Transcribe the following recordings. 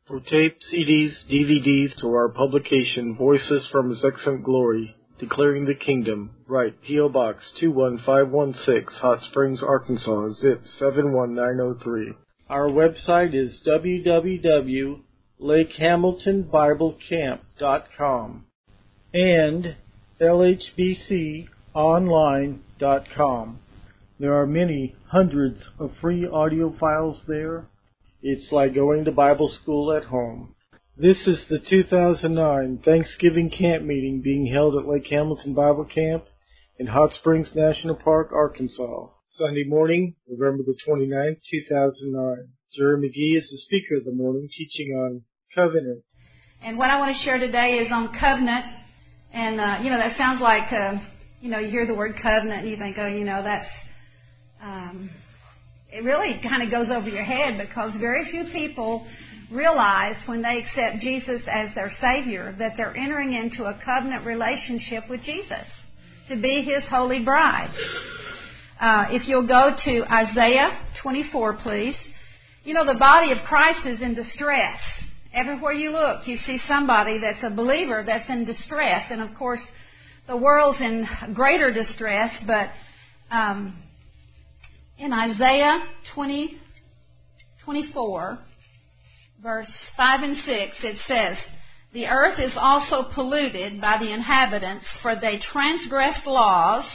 For tape, CDs, DVDs, to our publication, Voices from His Excellent Glory, Declaring the Kingdom, write P.O. Box 21516, Hot Springs, Arkansas, zip 71903. Our website is www.lakehamiltonbiblecamp.com and lhbconline.com. There are many hundreds of free audio files there. It's like going to Bible school at home. This is the 2009 Thanksgiving Camp Meeting being held at Lake Hamilton Bible Camp in Hot Springs National Park, Arkansas. Sunday morning, November the 29th, 2009. Jerry McGee is the speaker of the morning, teaching on covenant. And what I want to share today is on covenant. And, that sounds like, you hear the word covenant and you think, that's... It really kind of goes over your head because very few people realize when they accept Jesus as their Savior that they're entering into a covenant relationship with Jesus to be His holy bride. If you'll go to Isaiah 24, please. The body of Christ is in distress. Everywhere you look, you see somebody that's a believer that's in distress. And, of course, the world's in greater distress, but... in Isaiah 24, verse 5 and 6, it says, "The earth is also polluted by the inhabitants, for they transgressed laws,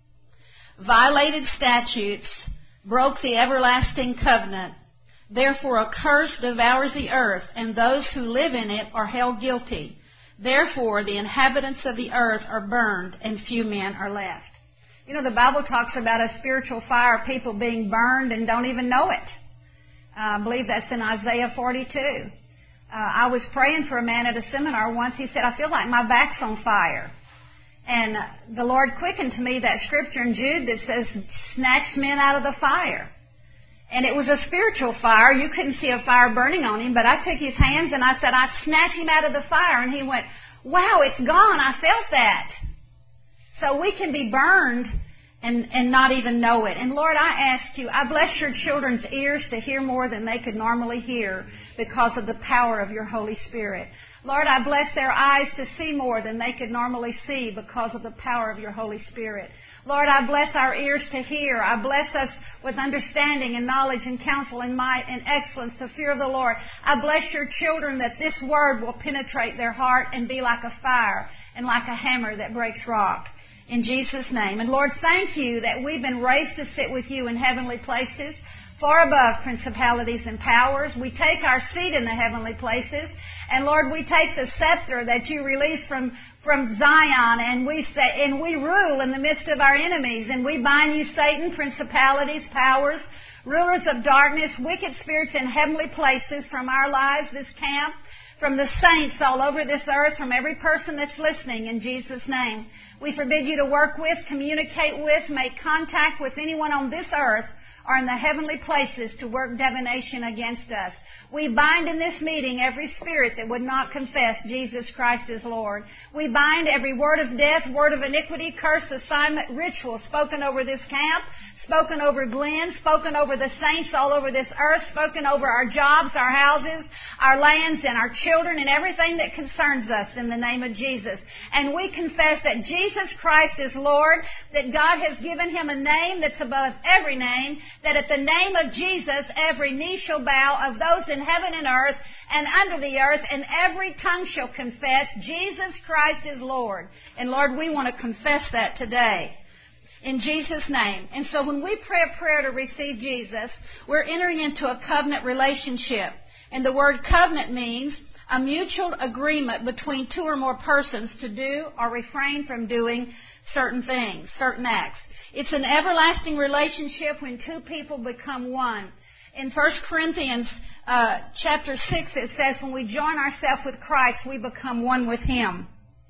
violated statutes, broke the everlasting covenant. Therefore a curse devours the earth, and those who live in it are held guilty. Therefore the inhabitants of the earth are burned, and few men are left." The Bible talks about a spiritual fire, people being burned and don't even know it. I believe that's in Isaiah 42. I was praying for a man at a seminar once. He said, "I feel like my back's on fire." And the Lord quickened to me that scripture in Jude that says, "Snatched men out of the fire." And it was a spiritual fire. You couldn't see a fire burning on him, but I took his hands and I said, "I snatch him out of the fire." And he went, "Wow, it's gone. I felt that." So we can be burned and not even know it. And Lord, I ask you, I bless your children's ears to hear more than they could normally hear because of the power of your Holy Spirit. Lord, I bless their eyes to see more than they could normally see because of the power of your Holy Spirit. Lord, I bless our ears to hear. I bless us with understanding and knowledge and counsel and might and excellence, the fear of the Lord. I bless your children that this word will penetrate their heart and be like a fire and like a hammer that breaks rock. In Jesus' name. And Lord, thank you that we've been raised to sit with you in heavenly places, far above principalities and powers. We take our seat in the heavenly places. And Lord, we take the scepter that you release from Zion, and we rule in the midst of our enemies. And we bind you, Satan, principalities, powers, rulers of darkness, wicked spirits in heavenly places from our lives, this camp, from the saints all over this earth, from every person that's listening, in Jesus' name. We forbid you to work with, communicate with, make contact with anyone on this earth or in the heavenly places to work divination against us. We bind in this meeting every spirit that would not confess Jesus Christ as Lord. We bind every word of death, word of iniquity, curse, assignment, ritual spoken over this camp, spoken over Glenn, spoken over the saints all over this earth, spoken over our jobs, our houses, our lands, and our children, and everything that concerns us in the name of Jesus. And we confess that Jesus Christ is Lord, that God has given Him a name that's above every name, that at the name of Jesus every knee shall bow of those in heaven and earth and under the earth, and every tongue shall confess Jesus Christ is Lord. And Lord, we want to confess that today. In Jesus' name. And so when we pray a prayer to receive Jesus, we're entering into a covenant relationship. And the word covenant means a mutual agreement between two or more persons to do or refrain from doing certain things, certain acts. It's an everlasting relationship when two people become one. In 1 Corinthians chapter 6, it says, when we join ourselves with Christ, we become one with Him.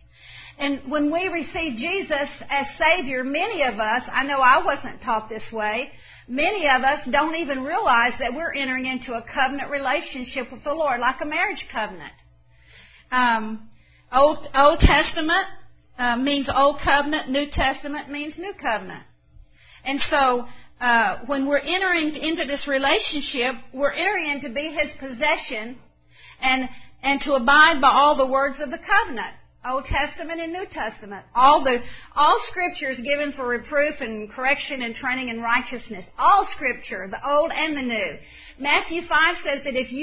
And when we receive Jesus as Savior, many of us, I know I wasn't taught this way, many of us don't even realize that we're entering into a covenant relationship with the Lord, like a marriage covenant. Old Testament means Old Covenant, New Testament means New Covenant. And so when we're entering into this relationship, we're entering in to be His possession, and to abide by all the words of the covenant, Old Testament and New Testament. All Scripture is given for reproof and correction and training in righteousness. All Scripture, the Old and the New. Matthew 5 says that if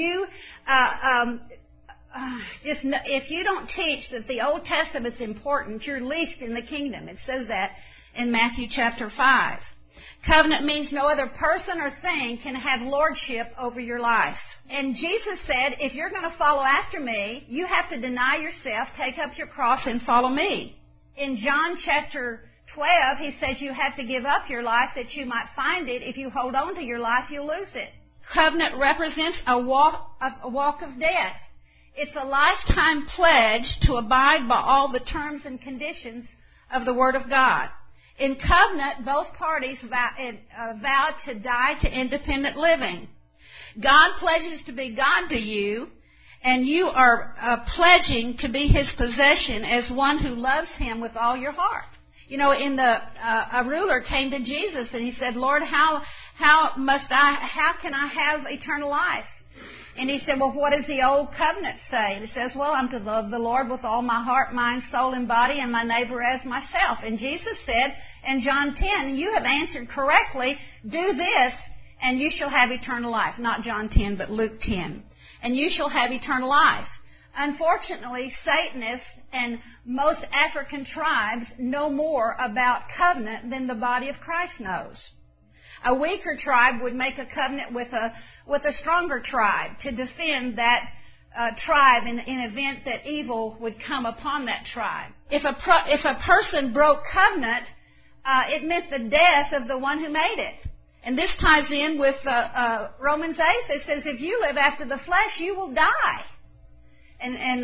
you don't teach that the Old Testament's important, you're least in the kingdom. It says that in Matthew chapter 5. Covenant means no other person or thing can have lordship over your life. And Jesus said, if you're going to follow after me, you have to deny yourself, take up your cross, and follow me. In John chapter 12, he says you have to give up your life that you might find it. If you hold on to your life, you'll lose it. Covenant represents a walk of death. It's a lifetime pledge to abide by all the terms and conditions of the Word of God. In covenant, both parties vow to die to independent living. God pledges to be God to you, and you are pledging to be His possession as one who loves Him with all your heart. You know, a ruler came to Jesus and he said, Lord, how can I have eternal life? And he said, well, what does the old covenant say? And it says, well, I'm to love the Lord with all my heart, mind, soul, and body, and my neighbor as myself. And Jesus said in John 10, you have answered correctly, do this, and you shall have eternal life. Not John 10, but Luke 10. And you shall have eternal life. Unfortunately, Satanists and most African tribes know more about covenant than the body of Christ knows. A weaker tribe would make a covenant with a stronger tribe to defend that tribe in event that evil would come upon that tribe. If a person broke covenant, it meant the death of the one who made it. And this ties in with Romans 8 that says if you live after the flesh, you will die. And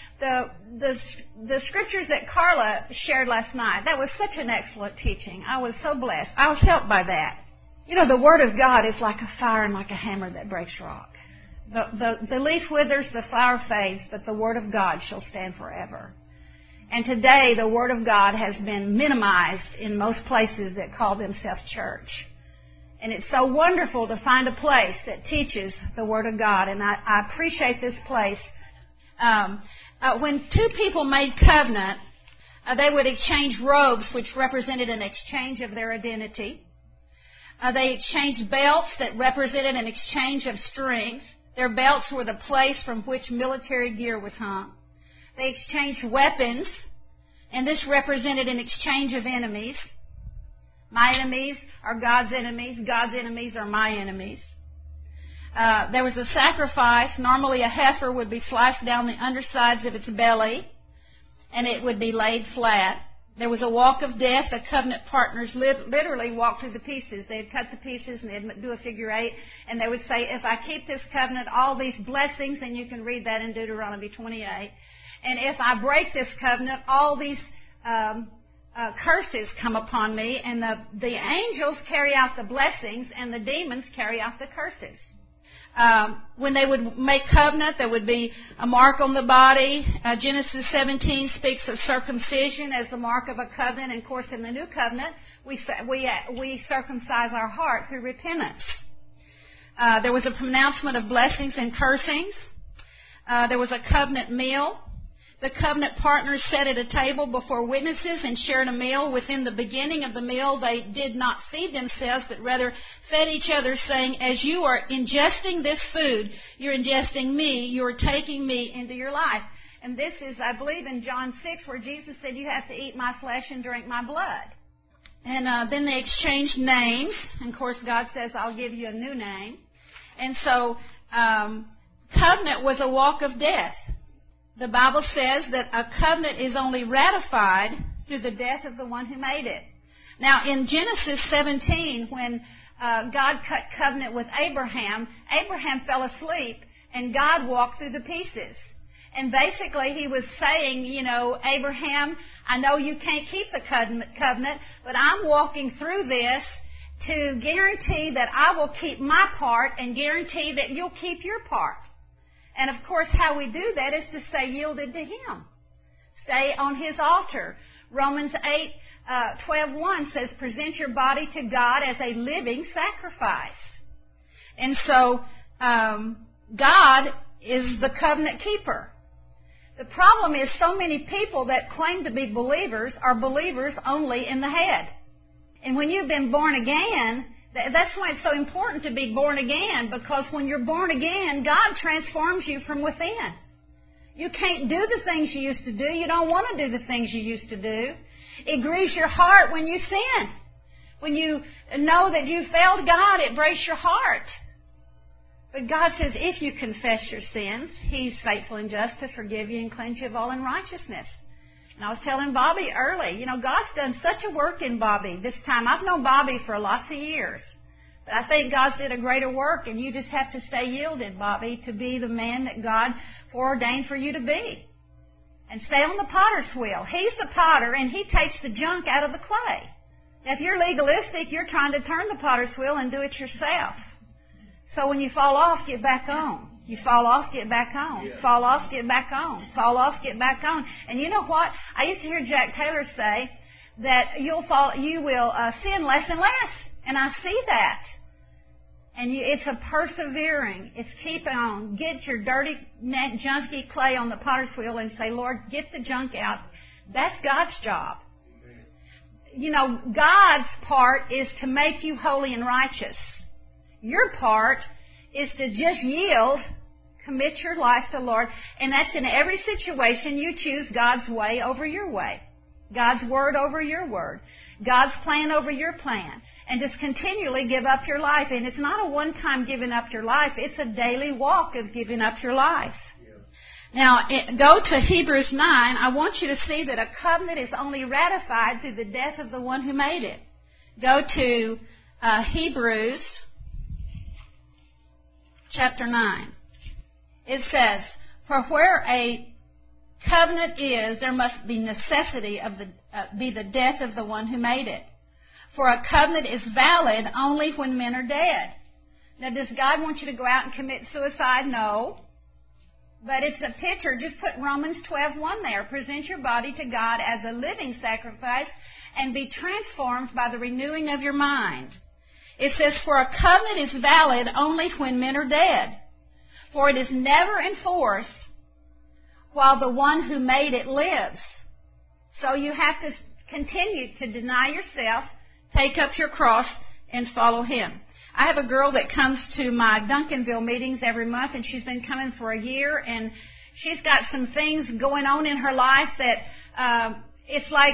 the scriptures that Carla shared last night, that was such an excellent teaching. I was so blessed. I was helped by that. You know, the Word of God is like a fire and like a hammer that breaks rock. The leaf withers, the flower fades, but the Word of God shall stand forever. And today, the Word of God has been minimized in most places that call themselves church. And it's so wonderful to find a place that teaches the Word of God, and I appreciate this place. When two people made covenant, they would exchange robes, which represented an exchange of their identity. They exchanged belts that represented an exchange of strength. Their belts were the place from which military gear was hung. They exchanged weapons, and this represented an exchange of enemies. My enemies are God's enemies. God's enemies are my enemies. There was a sacrifice. Normally a heifer would be sliced down the undersides of its belly, and it would be laid flat. There was a walk of death. The covenant partners literally walked through the pieces. They'd cut the pieces and they'd do a figure eight, and they would say, if I keep this covenant, all these blessings, and you can read that in Deuteronomy 28, and if I break this covenant, all these curses come upon me, and the angels carry out the blessings, and the demons carry out the curses. When they would make covenant, there would be a mark on the body. Genesis 17 speaks of circumcision as the mark of a covenant. And, of course, in the New Covenant, we circumcise our heart through repentance. There was a pronouncement of blessings and cursings. There was a covenant meal. The covenant partners sat at a table before witnesses and shared a meal. Within the beginning of the meal, they did not feed themselves, but rather fed each other, saying, as you are ingesting this food, you're ingesting me, you're taking me into your life. And this is, I believe, in John 6, where Jesus said, you have to eat my flesh and drink my blood. And then they exchanged names. And, of course, God says, I'll give you a new name. And so covenant was a walk of death. The Bible says that a covenant is only ratified through the death of the one who made it. Now, in Genesis 17, when God cut covenant with Abraham, Abraham fell asleep, and God walked through the pieces. And basically, he was saying, you know, Abraham, I know you can't keep the covenant, but I'm walking through this to guarantee that I will keep my part and guarantee that you'll keep your part. And, of course, how we do that is to stay yielded to Him. Stay on His altar. Romans 8:12:1 says, present your body to God as a living sacrifice. And so God is the covenant keeper. The problem is so many people that claim to be believers are believers only in the head. And when you've been born again, that's why it's so important to be born again, because when you're born again, God transforms you from within. You can't do the things you used to do. You don't want to do the things you used to do. It grieves your heart when you sin. When you know that you failed God, it breaks your heart. But God says if you confess your sins, He's faithful and just to forgive you and cleanse you of all unrighteousness. And I was telling Bobby early, God's done such a work in Bobby this time. I've known Bobby for lots of years. But I think God's did a greater work, and you just have to stay yielded, Bobby, to be the man that God foreordained for you to be. And stay on the potter's wheel. He's the potter, and He takes the junk out of the clay. Now, if you're legalistic, you're trying to turn the potter's wheel and do it yourself. So when you fall off, get back on. You fall off, get back on. Fall off, get back on. Fall off, get back on. And you know what? I used to hear Jack Taylor say that you will sin less and less. And I see that. And it's a persevering. It's keep on. Get your dirty, junky clay on the potter's wheel and say, Lord, get the junk out. That's God's job. God's part is to make you holy and righteous. Your part is to just yield, commit your life to the Lord, and that's in every situation you choose God's way over your way, God's word over your word, God's plan over your plan, and just continually give up your life. And it's not a one-time giving up your life, it's a daily walk of giving up your life. Now, go to Hebrews 9. I want you to see that a covenant is only ratified through the death of the one who made it. Go to Hebrews chapter 9. It says, for where a covenant is, there must be necessity of be the death of the one who made it. For a covenant is valid only when men are dead. Now, does God want you to go out and commit suicide? No. But it's a picture. Just put Romans 12:1 there. Present your body to God as a living sacrifice and be transformed by the renewing of your mind. It says, for a covenant is valid only when men are dead. For it is never in force while the one who made it lives. So you have to continue to deny yourself, take up your cross, and follow Him. I have a girl that comes to my Duncanville meetings every month, and she's been coming for a year, and she's got some things going on in her life that it's like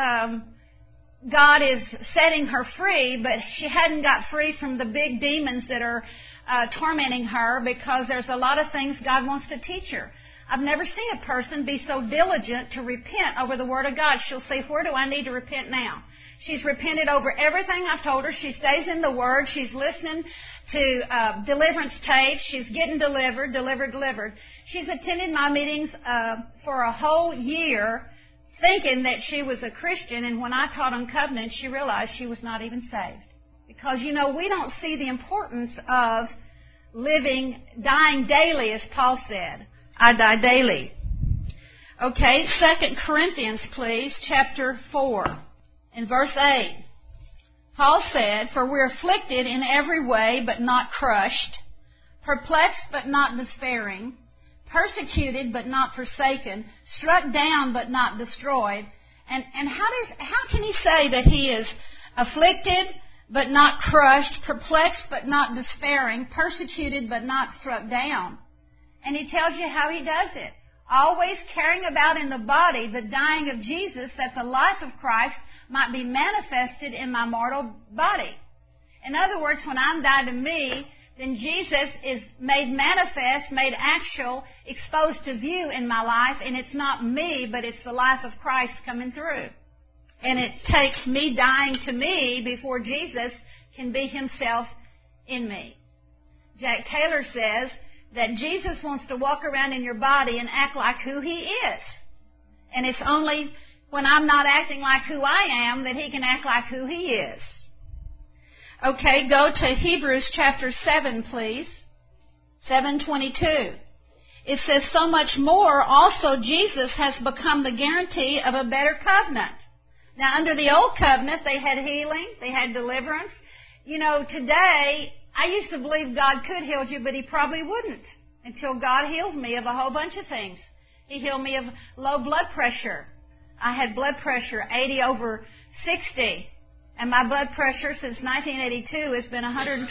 God is setting her free, but she hadn't got free from the big demons that are tormenting her, because there's a lot of things God wants to teach her. I've never seen a person be so diligent to repent over the Word of God. She'll say, where do I need to repent now? She's repented over everything I've told her. She stays in the Word. She's listening to deliverance tapes. She's getting delivered. She's attended my meetings for a whole year thinking that she was a Christian, and when I taught on covenant, she realized she was not even saved. Because, we don't see the importance of dying daily, as Paul said. I die daily. Okay, 2 Corinthians, please, chapter 4. In verse 8, Paul said, for we're afflicted in every way, but not crushed, perplexed, but not despairing, persecuted, but not forsaken, struck down, but not destroyed. And how can he say that he is afflicted, but not crushed, perplexed, but not despairing, persecuted, but not struck down? And he tells you how he does it. Always carrying about in the body the dying of Jesus, that the life of Christ might be manifested in my mortal body. In other words, when I'm died to me, then Jesus is made manifest, made actual, exposed to view in my life, and it's not me, but it's the life of Christ coming through. And it takes me dying to me before Jesus can be Himself in me. Jack Taylor says that Jesus wants to walk around in your body and act like who He is. And it's only when I'm not acting like who I am that He can act like who He is. Okay, go to Hebrews chapter 7, please. 7:22. It says, so much more also Jesus has become the guarantee of a better covenant. Now, under the old covenant, they had healing, they had deliverance. Today, I used to believe God could heal you, but He probably wouldn't. until God heals me of a whole bunch of things. He healed me of low blood pressure. I had blood pressure 80/60, and my blood pressure since 1982 has been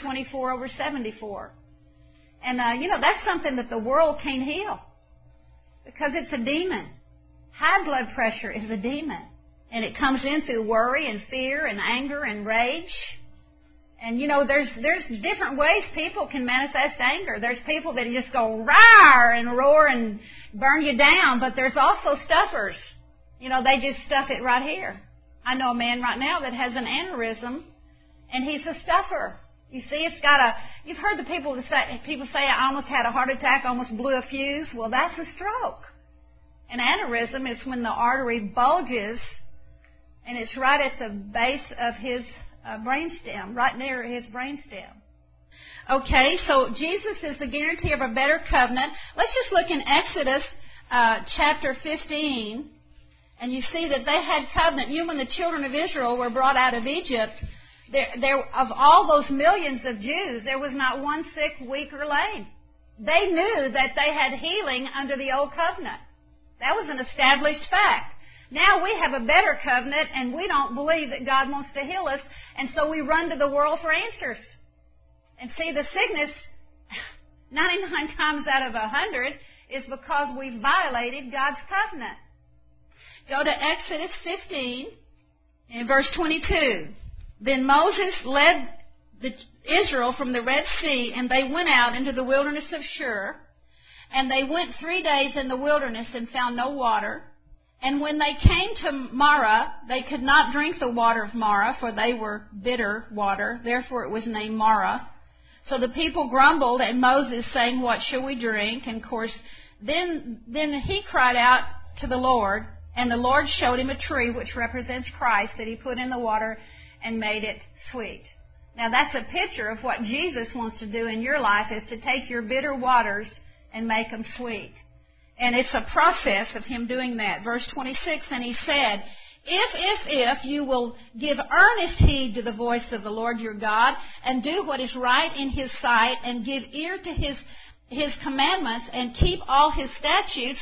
124/74. And, that's something that the world can't heal because it's a demon. High blood pressure is a demon, and it comes in through worry and fear and anger and rage. And, there's different ways people can manifest anger. There's people that just go roar and burn you down, but there's also stuffers. They just stuff it right here. I know a man right now that has an aneurysm, and he's a stuffer. You see, you've heard the people say, I almost had a heart attack, almost blew a fuse. Well, that's a stroke. An aneurysm is when the artery bulges, and it's right at the base of his brainstem, right near his brainstem. Okay, so Jesus is the guarantee of a better covenant. Let's just look in Exodus chapter 15, and you see that they had covenant. When the children of Israel were brought out of Egypt, there of all those millions of Jews, there was not one sick, weak, or lame. They knew that they had healing under the old covenant. That was an established fact. Now we have a better covenant, and we don't believe that God wants to heal us, and so we run to the world for answers. And see, the sickness, 99 times out of 100, is because we violated God's covenant. Go to Exodus 15, in verse 22. Then Moses led Israel from the Red Sea, and they went out into the wilderness of Shur. And they went 3 days in the wilderness and found no water. And when they came to Marah, they could not drink the water of Marah, for they were bitter water. Therefore it was named Marah. So the people grumbled at Moses, saying, what shall we drink? And of course, then he cried out to the Lord, and the Lord showed him a tree, which represents Christ, that he put in the water and made it sweet. Now that's a picture of what Jesus wants to do in your life, is to take your bitter waters and make them sweet. And it's a process of him doing that. Verse 26, and he said, if you will give earnest heed to the voice of the Lord your God, and do what is right in his sight, and give ear to his commandments, and keep all his statutes,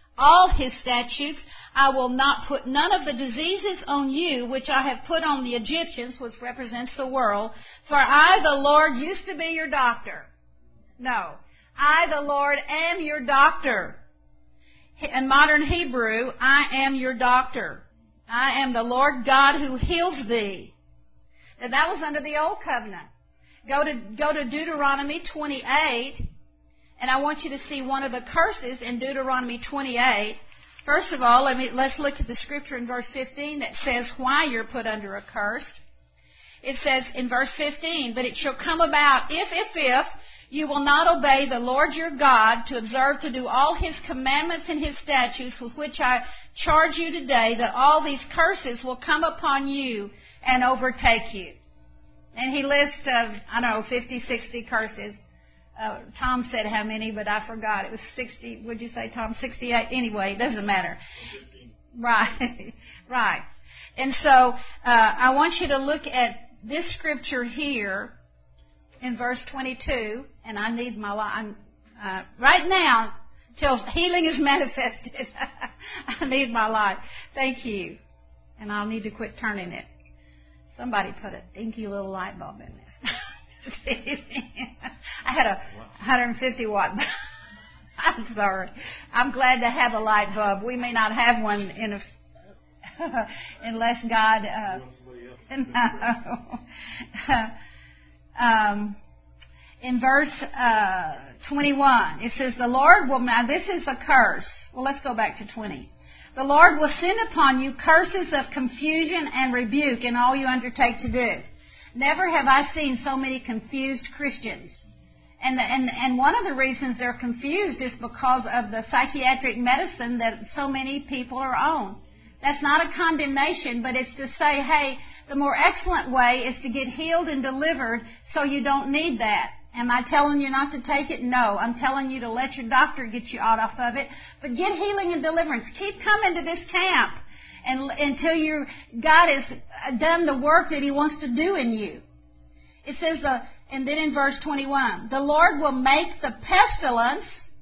I will not put none of the diseases on you which I have put on the Egyptians, which represents the world. For I, the Lord, used to be your doctor. No. I, the Lord, am your doctor. In modern Hebrew, I am your doctor. I am the Lord God who heals thee. Now, that was under the Old Covenant. Go to Deuteronomy 28, and I want you to see one of the curses in Deuteronomy 28. First of all, let's look at the scripture in verse 15 that says why you're put under a curse. It says in verse 15, but it shall come about if you will not obey the Lord your God to observe to do all his commandments and his statutes with which I charge you today, that all these curses will come upon you and overtake you. And he lists, 50, 60 curses. Tom said how many, but I forgot. It was 60. Would you say, Tom? 68? Anyway, it doesn't matter. 15. Right. Right. And so I want you to look at this scripture here in verse 22, and I need my light. Right now, till healing is manifested, I need my light. Thank you. And I'll need to quit turning it. Somebody put a dinky little light bulb in there. I had a 150 watt. I'm sorry. I'm glad to have a light bulb. We may not have one unless God. In verse 21, it says, "The Lord will." Now this is a curse. Well, let's go back to 20. The Lord will send upon you curses of confusion and rebuke in all you undertake to do. Never have I seen so many confused Christians. And one of the reasons they're confused is because of the psychiatric medicine that so many people are on. That's not a condemnation, but it's to say, hey, the more excellent way is to get healed and delivered so you don't need that. Am I telling you not to take it? No. I'm telling you to let your doctor get you out of it. But get healing and deliverance. Keep coming to this camp until God has done the work that He wants to do in you. It says, and then in verse 21, the Lord will make the pestilence.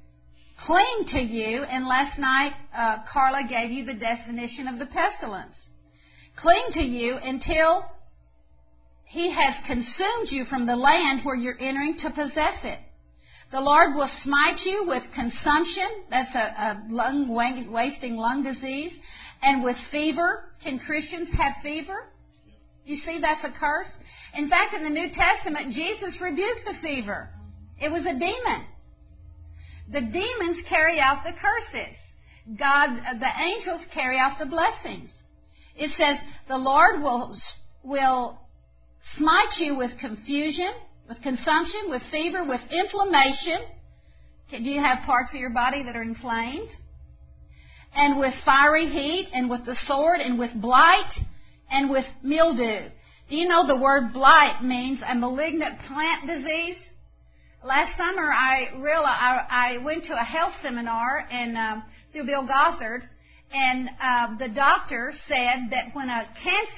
cling to you, and last night Carla gave you the definition of the pestilence. Cling to you until he has consumed you from the land where you're entering to possess it. The Lord will smite you with consumption, that's a wasting lung disease, and with fever. Can Christians have fever? You see, that's a curse. In fact, in the New Testament, Jesus rebuked the fever. It was a demon. The demons carry out the curses. The angels carry out the blessings. It says the Lord will smite you with confusion, with consumption, with fever, with inflammation. Do you have parts of your body that are inflamed? And with fiery heat, and with the sword, and with blight, and with mildew. Do you know the word blight means a malignant plant disease? Last summer I went to a health seminar through Bill Gothard, and the doctor said that when a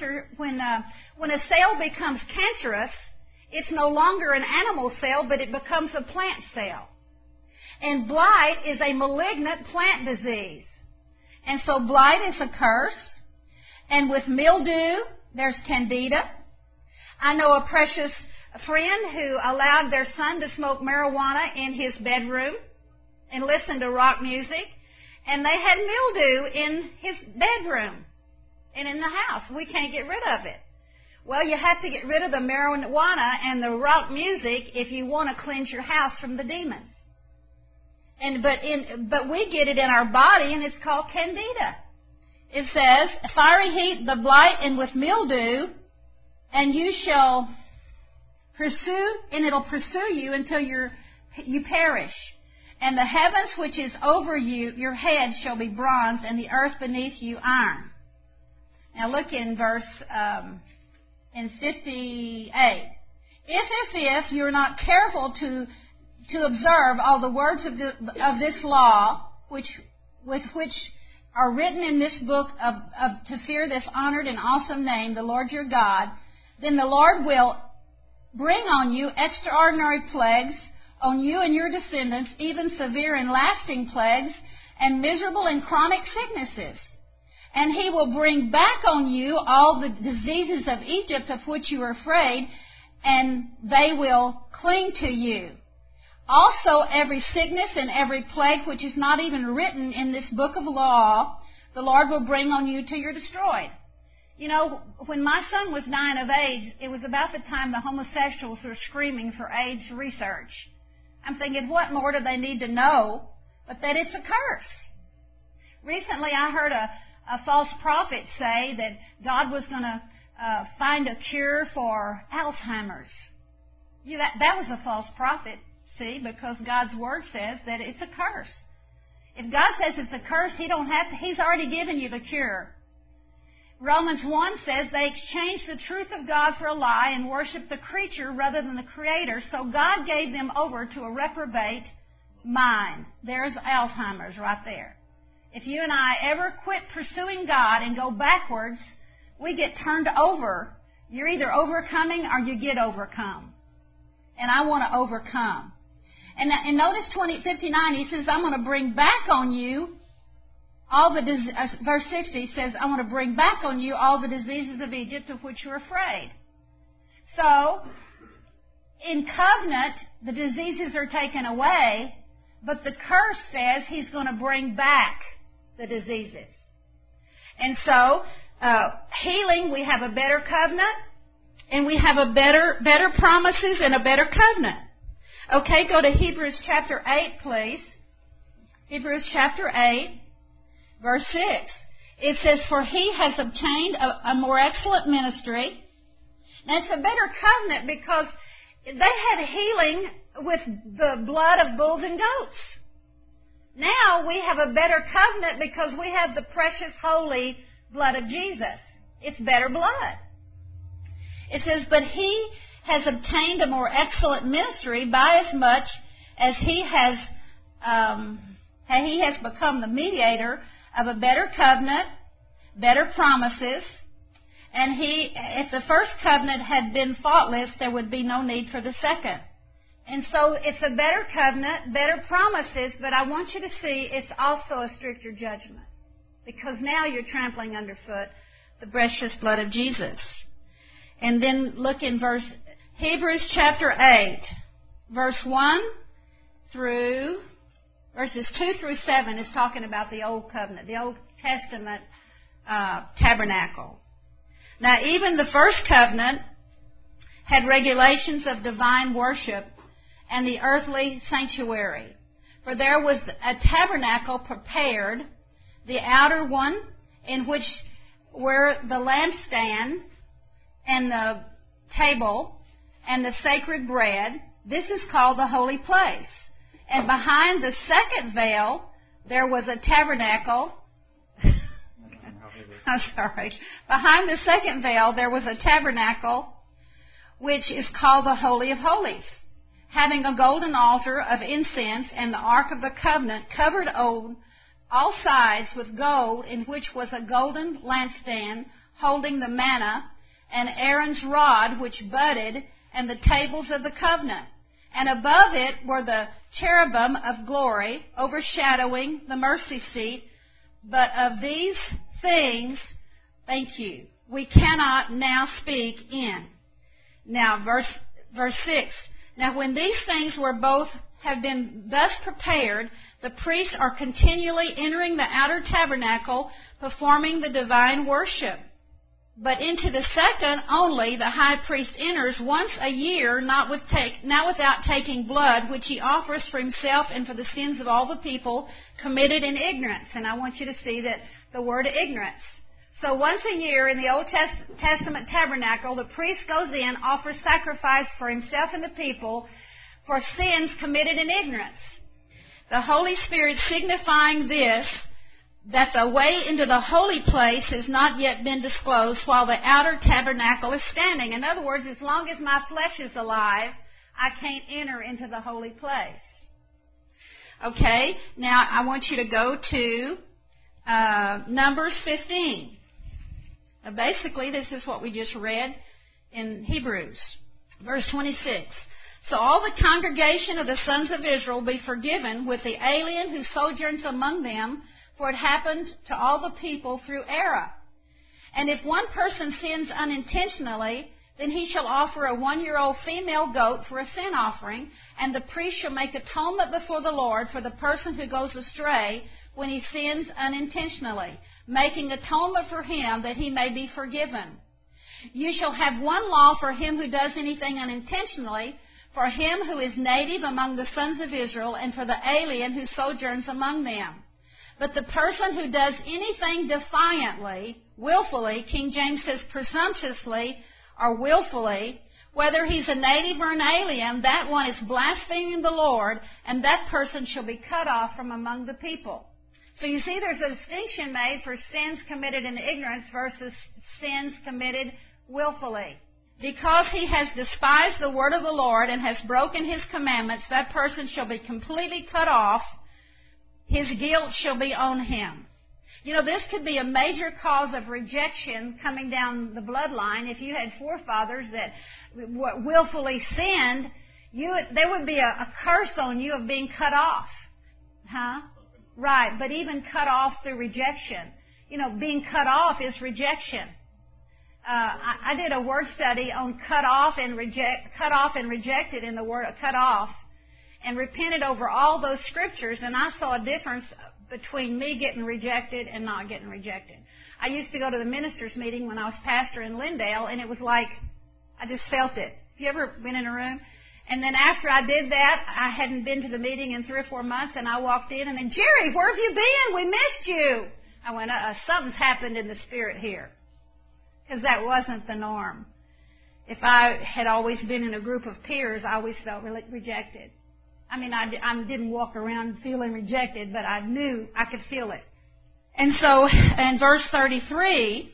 cell becomes cancerous, it's no longer an animal cell, but it becomes a plant cell. And blight is a malignant plant disease. And so blight is a curse. And with mildew, there's candida. I know a precious friend who allowed their son to smoke marijuana in his bedroom and listen to rock music. And they had mildew in his bedroom and in the house. We can't get rid of it. Well, you have to get rid of the marijuana and the rock music if you want to cleanse your house from the demons. But we get it in our body, and it's called candida. It says, fiery heat, the blight, and with mildew, and you shall pursue, and it'll pursue you until you perish. And the heavens which is over you, your head shall be bronze, and the earth beneath you iron. Now look in verse in 58. If you're not careful to observe all the words of this law, with which are written in this book to fear this honored and awesome name, the Lord your God, then the Lord will bring on you extraordinary plagues, on you and your descendants, even severe and lasting plagues, and miserable and chronic sicknesses. And he will bring back on you all the diseases of Egypt of which you are afraid, and they will cling to you. Also, every sickness and every plague which is not even written in this book of law, the Lord will bring on you till you're destroyed. You know, when my son was dying of AIDS, it was about the time the homosexuals were screaming for AIDS research. I'm thinking, what more do they need to know but that it's a curse? Recently, I heard a false prophet say that God was going to find a cure for Alzheimer's. That was a false prophet. See, because God's Word says that it's a curse. If God says it's a curse, He's already given you the cure. Romans 1 says they exchanged the truth of God for a lie and worshiped the creature rather than the Creator, so God gave them over to a reprobate mind. There's Alzheimer's right there. If you and I ever quit pursuing God and go backwards, we get turned over. You're either overcoming or you get overcome. And I want to overcome. And notice 59, he says, I'm going to bring back on you all the verse 60 says, I want to bring back on you all the diseases of Egypt of which you're afraid. So, in covenant, the diseases are taken away, but the curse says he's going to bring back the diseases. And so, healing, we have a better covenant, and we have a better promises and a better covenant. Okay, go to Hebrews chapter 8, please. Hebrews chapter 8, verse 6. It says, for he has obtained a more excellent ministry. Now, it's a better covenant because they had healing with the blood of bulls and goats. Now we have a better covenant because we have the precious, holy blood of Jesus. It's better blood. It says, but he has obtained a more excellent ministry by as much as he has become the mediator of a better covenant, better promises, and if the first covenant had been faultless, there would be no need for the second. And so it's a better covenant, better promises, but I want you to see it's also a stricter judgment. Because now you're trampling underfoot the precious blood of Jesus. And then look in Hebrews chapter 8, verse 1 through, verses 2 through 7 is talking about the Old Covenant, the Old Testament tabernacle. Now, even the first covenant had regulations of divine worship and the earthly sanctuary. For there was a tabernacle prepared, the outer one, in which were the lampstand and the table and the sacred bread. This is called the holy place. And behind the second veil, there was a tabernacle. I'm sorry. Behind the second veil, there was a tabernacle, which is called the Holy of Holies, having a golden altar of incense and the Ark of the Covenant covered all sides with gold, in which was a golden lampstand holding the manna, and Aaron's rod which budded, and the tables of the covenant. And above it were the cherubim of glory, overshadowing the mercy seat. But of these things, we cannot now speak in. Now, verse 6. Now, when these things have been thus prepared, the priests are continually entering the outer tabernacle, performing the divine worship. But into the second only the high priest enters once a year, not without taking blood, which he offers for himself and for the sins of all the people committed in ignorance. And I want you to see that the word ignorance. So once a year in the Old Testament tabernacle, the priest goes in, offers sacrifice for himself and the people for sins committed in ignorance. The Holy Spirit signifying this, that the way into the holy place has not yet been disclosed while the outer tabernacle is standing. In other words, as long as my flesh is alive, I can't enter into the holy place. Okay, now I want you to go to Numbers 15. Now basically, this is what we just read in Hebrews, verse 26. So all the congregation of the sons of Israel will be forgiven with the alien who sojourns among them, for it happened to all the people through error. And if one person sins unintentionally, then he shall offer a 1-year-old female goat for a sin offering, and the priest shall make atonement before the Lord for the person who goes astray when he sins unintentionally, making atonement for him that he may be forgiven. You shall have one law for him who does anything unintentionally, for him who is native among the sons of Israel, and for the alien who sojourns among them. But the person who does anything defiantly, willfully, King James says presumptuously or willfully, whether he's a native or an alien, that one is blaspheming the Lord, and that person shall be cut off from among the people. So you see there's a distinction made for sins committed in ignorance versus sins committed willfully. Because he has despised the word of the Lord and has broken his commandments, that person shall be completely cut off. His guilt shall be on him. You know, this could be a major cause of rejection coming down the bloodline. If you had forefathers that willfully sinned, there would be a curse on you of being cut off. Huh? Right, but even cut off through rejection. You know, being cut off is rejection. I did a word study on cut off and rejected in the word cut off, and repented over all those scriptures, and I saw a difference between me getting rejected and not getting rejected. I used to go to the ministers' meeting when I was pastor in Lindale, and it was like I just felt it. Have you ever been in a room? And then after I did that, I hadn't been to the meeting in 3 or 4 months, and I walked in, and then, Jerry, where have you been? We missed you. I went, something's happened in the spirit here. Because that wasn't the norm. If I had always been in a group of peers, I always felt rejected. I mean, I didn't walk around feeling rejected, but I knew I could feel it. And so, in verse 32,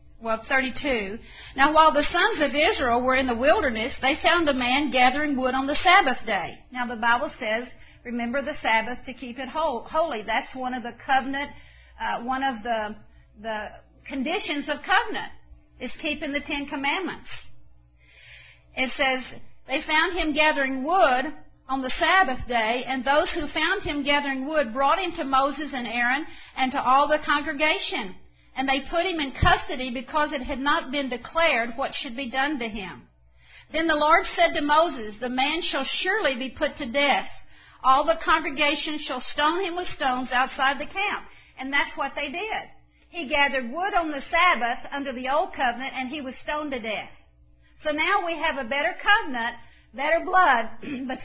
now while the sons of Israel were in the wilderness, they found a man gathering wood on the Sabbath day. Now the Bible says, remember the Sabbath to keep it holy. That's one of the covenant, one of the conditions of covenant, is keeping the 10 Commandments. It says, they found him gathering wood on the Sabbath day, and those who found him gathering wood brought him to Moses and Aaron and to all the congregation. And they put him in custody because it had not been declared what should be done to him. Then the Lord said to Moses, the man shall surely be put to death. All the congregation shall stone him with stones outside the camp. And that's what they did. He gathered wood on the Sabbath under the old covenant, and he was stoned to death. So now we have a better covenant, better blood, but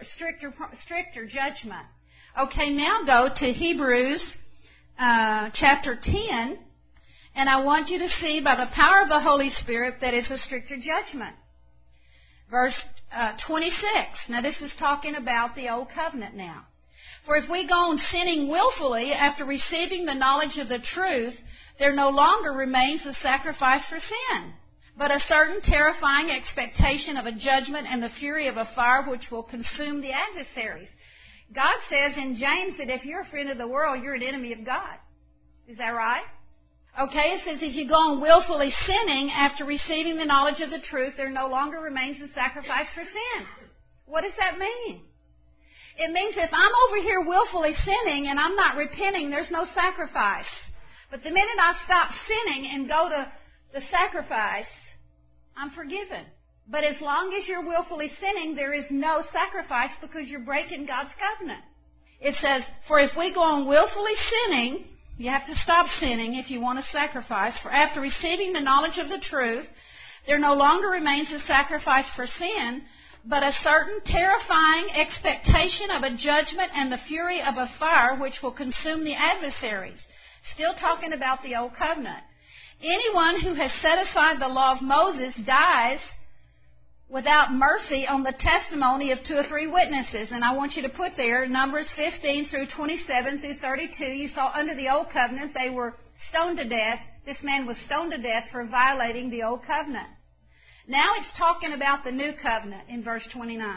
stricter judgment. Okay, now go to Hebrews chapter 10, and I want you to see by the power of the Holy Spirit that it's a stricter judgment. Verse 26. Now this is talking about the old covenant now. For if we go on sinning willfully after receiving the knowledge of the truth, there no longer remains a sacrifice for sin, but a certain terrifying expectation of a judgment and the fury of a fire which will consume the adversaries. God says in James that if you're a friend of the world, you're an enemy of God. Is that right? Okay, it says if you go on willfully sinning after receiving the knowledge of the truth, there no longer remains a sacrifice for sin. What does that mean? It means if I'm over here willfully sinning and I'm not repenting, there's no sacrifice. But the minute I stop sinning and go to the sacrifice, I'm forgiven. But as long as you're willfully sinning, there is no sacrifice because you're breaking God's covenant. It says, for if we go on willfully sinning, you have to stop sinning if you want a sacrifice. For after receiving the knowledge of the truth, there no longer remains a sacrifice for sin, but a certain terrifying expectation of a judgment and the fury of a fire which will consume the adversaries. Still talking about the old covenant. Anyone who has set aside the law of Moses dies without mercy on the testimony of 2 or 3 witnesses. And I want you to put there Numbers 15 through 27 through 32. You saw under the old covenant they were stoned to death. This man was stoned to death for violating the old covenant. Now it's talking about the new covenant in verse 29.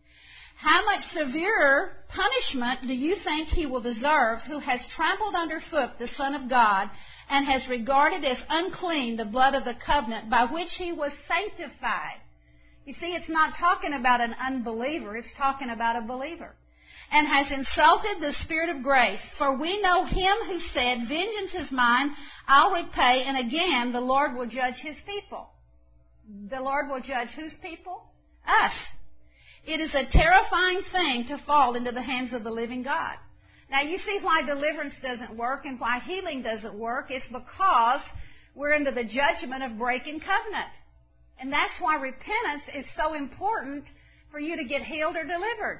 How much severer punishment do you think he will deserve who has trampled underfoot the Son of God and has regarded as unclean the blood of the covenant by which he was sanctified? You see, it's not talking about an unbeliever. It's talking about a believer. And has insulted the Spirit of grace. For we know him who said, vengeance is mine, I'll repay. And again, the Lord will judge his people. The Lord will judge whose people? Us. It is a terrifying thing to fall into the hands of the living God. Now you see why deliverance doesn't work and why healing doesn't work. It's because we're under the judgment of breaking covenant. And that's why repentance is so important for you to get healed or delivered.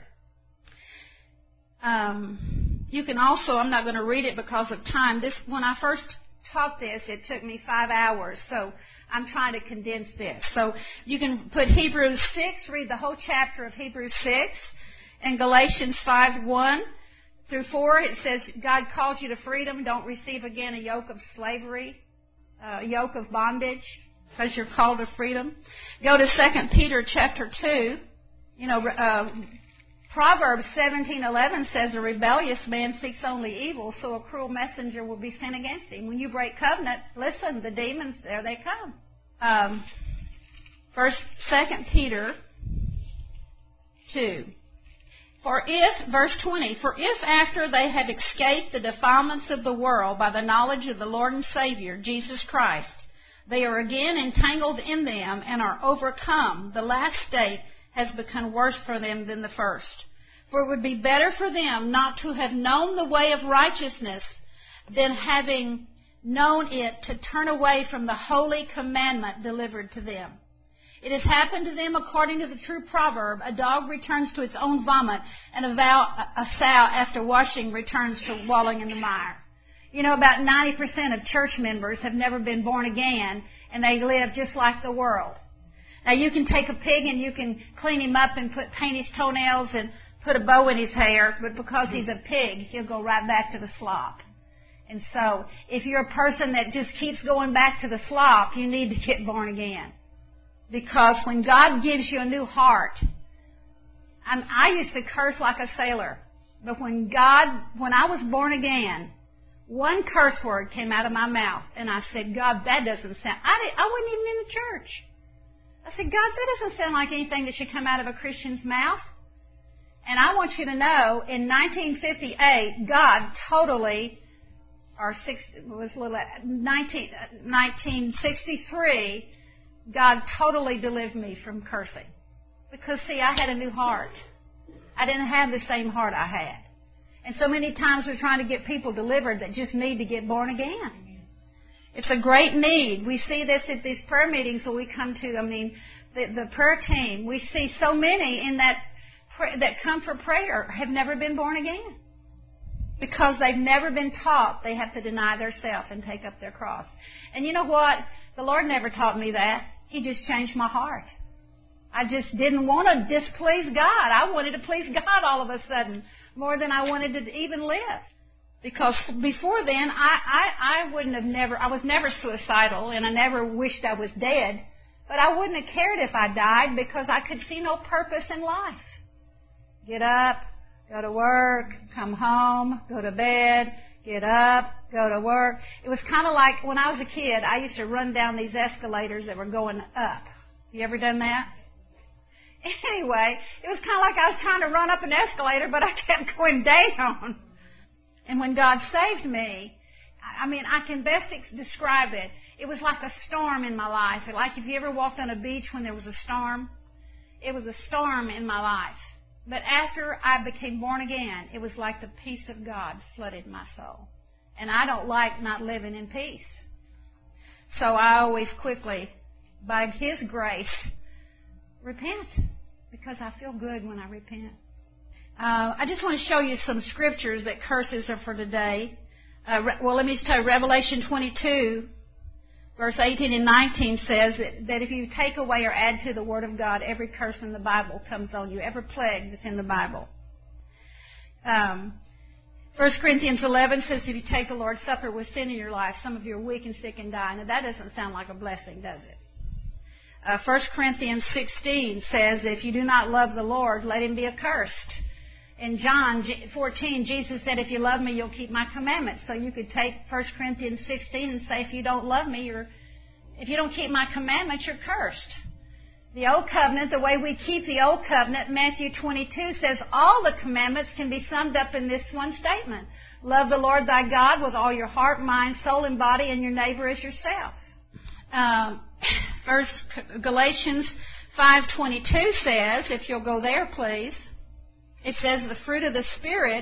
You can also, I'm not going to read it because of time. When I first taught this, it took me 5 hours. So I'm trying to condense this. So you can put Hebrews 6, read the whole chapter of Hebrews 6. And Galatians 5:1 through 4, it says, God calls you to freedom. Don't receive again a yoke of slavery, a yoke of bondage, because you're called to freedom. Go to 2 Peter chapter 2. Proverbs 17:11 says, a rebellious man seeks only evil, so a cruel messenger will be sent against him. When you break covenant, listen, the demons, there they come. 2 Peter 2. Verse 20, for if after they have escaped the defilements of the world by the knowledge of the Lord and Savior, Jesus Christ, they are again entangled in them and are overcome, the last state has become worse for them than the first. For it would be better for them not to have known the way of righteousness than having known it to turn away from the holy commandment delivered to them. It has happened to them according to the true proverb, a dog returns to its own vomit, and a sow after washing returns to wallowing in the mire. You know, about 90% of church members have never been born again, and they live just like the world. Now, you can take a pig and you can clean him up and paint his toenails and put a bow in his hair, but because he's a pig, he'll go right back to the slop. And so, if you're a person that just keeps going back to the slop, you need to get born again. Because when God gives you a new heart, I used to curse like a sailor, but when I was born again, one curse word came out of my mouth, and I said, God, that doesn't sound, I wasn't even in the church. I said, God, that doesn't sound like anything that should come out of a Christian's mouth. And I want you to know, in 1958, God totally, or 1963, God totally delivered me from cursing. Because, see, I had a new heart. I didn't have the same heart I had. And so many times we're trying to get people delivered that just need to get born again. It's a great need. We see this at these prayer meetings that we come to. I mean, the prayer team, we see so many in that come for prayer have never been born again. Because they've never been taught they have to deny themselves and take up their cross. And you know what? The Lord never taught me that. He just changed my heart. I just didn't want to displease God. I wanted to please God all of a sudden, more than I wanted to even live. Because before then, I was never suicidal, and I never wished I was dead. But I wouldn't have cared if I died because I could see no purpose in life. Get up, go to work, come home, go to bed, get up, go to work. It was kind of like when I was a kid, I used to run down these escalators that were going up. You ever done that? Anyway, it was kind of like I was trying to run up an escalator, but I kept going down. And when God saved me, I mean, I can best describe it. It was like a storm in my life. Like if you ever walked on a beach when there was a storm, it was a storm in my life. But after I became born again, it was like the peace of God flooded my soul. And I don't like not living in peace. So I always quickly, by His grace, repent. Because I feel good when I repent. I just want to show you some scriptures that curses are for today. Let me just tell you, Revelation 22, verse 18 and 19 says that if you take away or add to the Word of God, every curse in the Bible comes on you, every plague that's in the Bible. 1 Corinthians 11 says if you take the Lord's Supper with sin in your life, some of you are weak and sick and die. Now that doesn't sound like a blessing, does it? 1 Corinthians 16 says, if you do not love the Lord, let him be accursed. In John 14, Jesus said, if you love me, you'll keep my commandments. So you could take 1 Corinthians 16 and say, if you don't love me, if you don't keep my commandments, you're cursed. The Old Covenant, the way we keep the Old Covenant, Matthew 22 says all the commandments can be summed up in this one statement. Love the Lord thy God with all your heart, mind, soul, and body, and your neighbor as yourself. First Galatians 5:22 says, if you'll go there, please, it says the fruit of the Spirit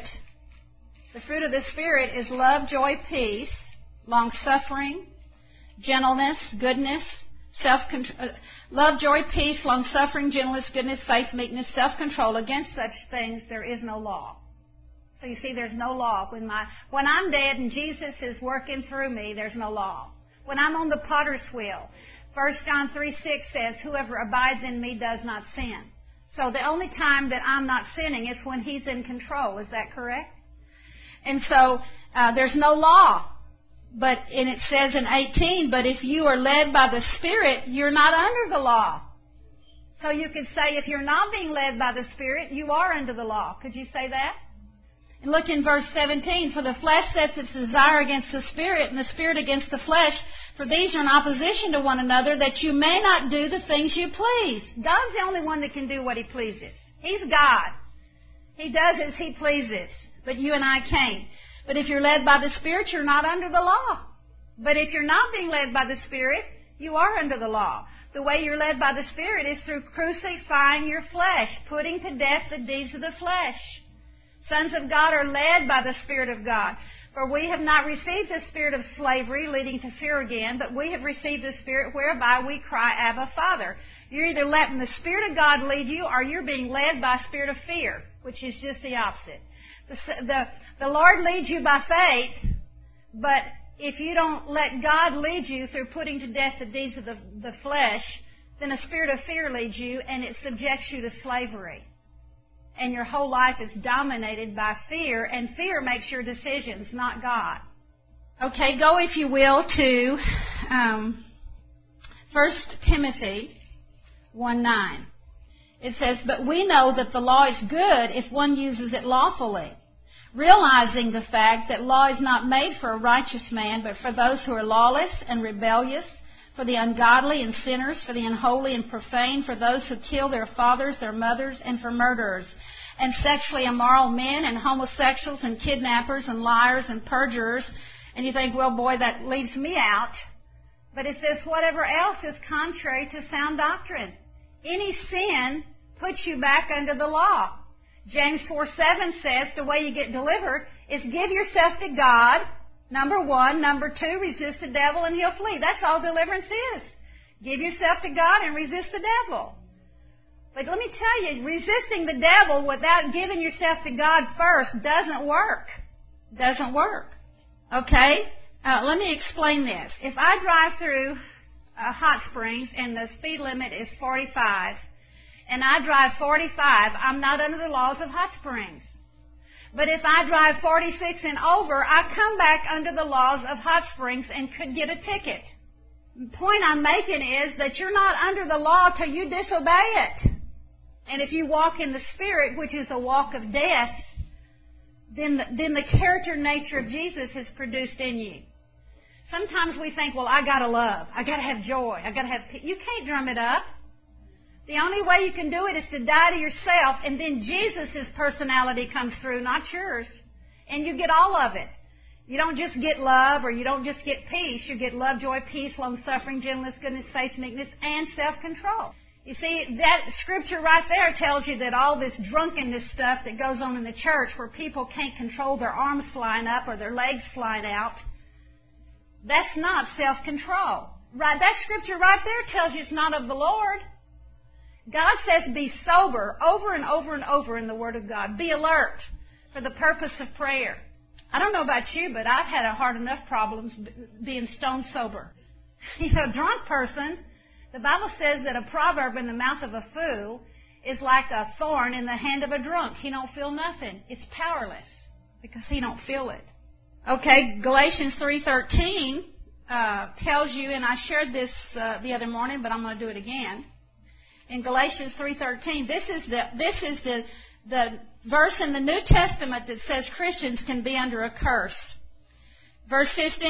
is love, joy, peace, long-suffering, gentleness, goodness, self-control. Love, joy, peace, long-suffering, gentleness, goodness, faith, meekness, self-control. Against such things there is no law. So you see, there's no law. When I'm dead and Jesus is working through me, there's no law. When I'm on the potter's wheel, 1 John 3:6 says, whoever abides in me does not sin. So the only time that I'm not sinning is when He's in control. Is that correct? And so there's no law. And it says in 18, but if you are led by the Spirit, you're not under the law. So you could say if you're not being led by the Spirit, you are under the law. Could you say that? And look in verse 17. For the flesh sets its desire against the Spirit, and the Spirit against the flesh. For these are in opposition to one another, that you may not do the things you please. God's the only one that can do what He pleases. He's God. He does as He pleases. But you and I can't. But if you're led by the Spirit, you're not under the law. But if you're not being led by the Spirit, you are under the law. The way you're led by the Spirit is through crucifying your flesh, putting to death the deeds of the flesh. Sons of God are led by the Spirit of God. For we have not received the spirit of slavery, leading to fear again, but we have received the Spirit whereby we cry, Abba, Father. You're either letting the Spirit of God lead you, or you're being led by a spirit of fear, which is just the opposite. The Lord leads you by faith, but if you don't let God lead you through putting to death the deeds of the flesh, then a spirit of fear leads you, and it subjects you to slavery. And your whole life is dominated by fear, and fear makes your decisions, not God. Okay, go, if you will, to 1 Timothy 1:9. It says, but we know that the law is good if one uses it lawfully, realizing the fact that law is not made for a righteous man, but for those who are lawless and rebellious, for the ungodly and sinners, for the unholy and profane, for those who kill their fathers, their mothers, and for murderers, and sexually immoral men and homosexuals and kidnappers and liars and perjurers. And you think, well, boy, that leaves me out. But it says whatever else is contrary to sound doctrine. Any sin puts you back under the law. James 4:7 says the way you get delivered is give yourself to God, number one. Number two, resist the devil and he'll flee. That's all deliverance is. Give yourself to God and resist the devil. But let me tell you, resisting the devil without giving yourself to God first doesn't work. Doesn't work. Okay? Let me explain this. If I drive through Hot Springs and the speed limit is 45, and I drive 45, I'm not under the laws of Hot Springs. But if I drive 46 and over, I come back under the laws of Hot Springs and could get a ticket. The point I'm making is that you're not under the law till you disobey it. And if you walk in the Spirit, which is a walk of death, then the character and nature of Jesus is produced in you. Sometimes we think, well, I gotta love, I gotta have joy, I gotta have peace. You can't drum it up. The only way you can do it is to die to yourself, and then Jesus' personality comes through, not yours. And you get all of it. You don't just get love, or you don't just get peace. You get love, joy, peace, long-suffering, gentleness, goodness, faith, meekness, and self-control. You see, that scripture right there tells you that all this drunkenness stuff that goes on in the church where people can't control their arms flying up or their legs flying out, that's not self-control. Right? That scripture right there tells you it's not of the Lord. God says be sober over and over and over in the Word of God. Be alert for the purpose of prayer. I don't know about you, but I've had hard enough problems being stone sober. You know, a drunk person, the Bible says that a proverb in the mouth of a fool is like a thorn in the hand of a drunk. He don't feel nothing. It's powerless because he don't feel it. Okay, Galatians 3:13 tells you, and I shared this the other morning, but I'm going to do it again. In Galatians 3:13, this is the verse in the New Testament that says Christians can be under a curse. Verse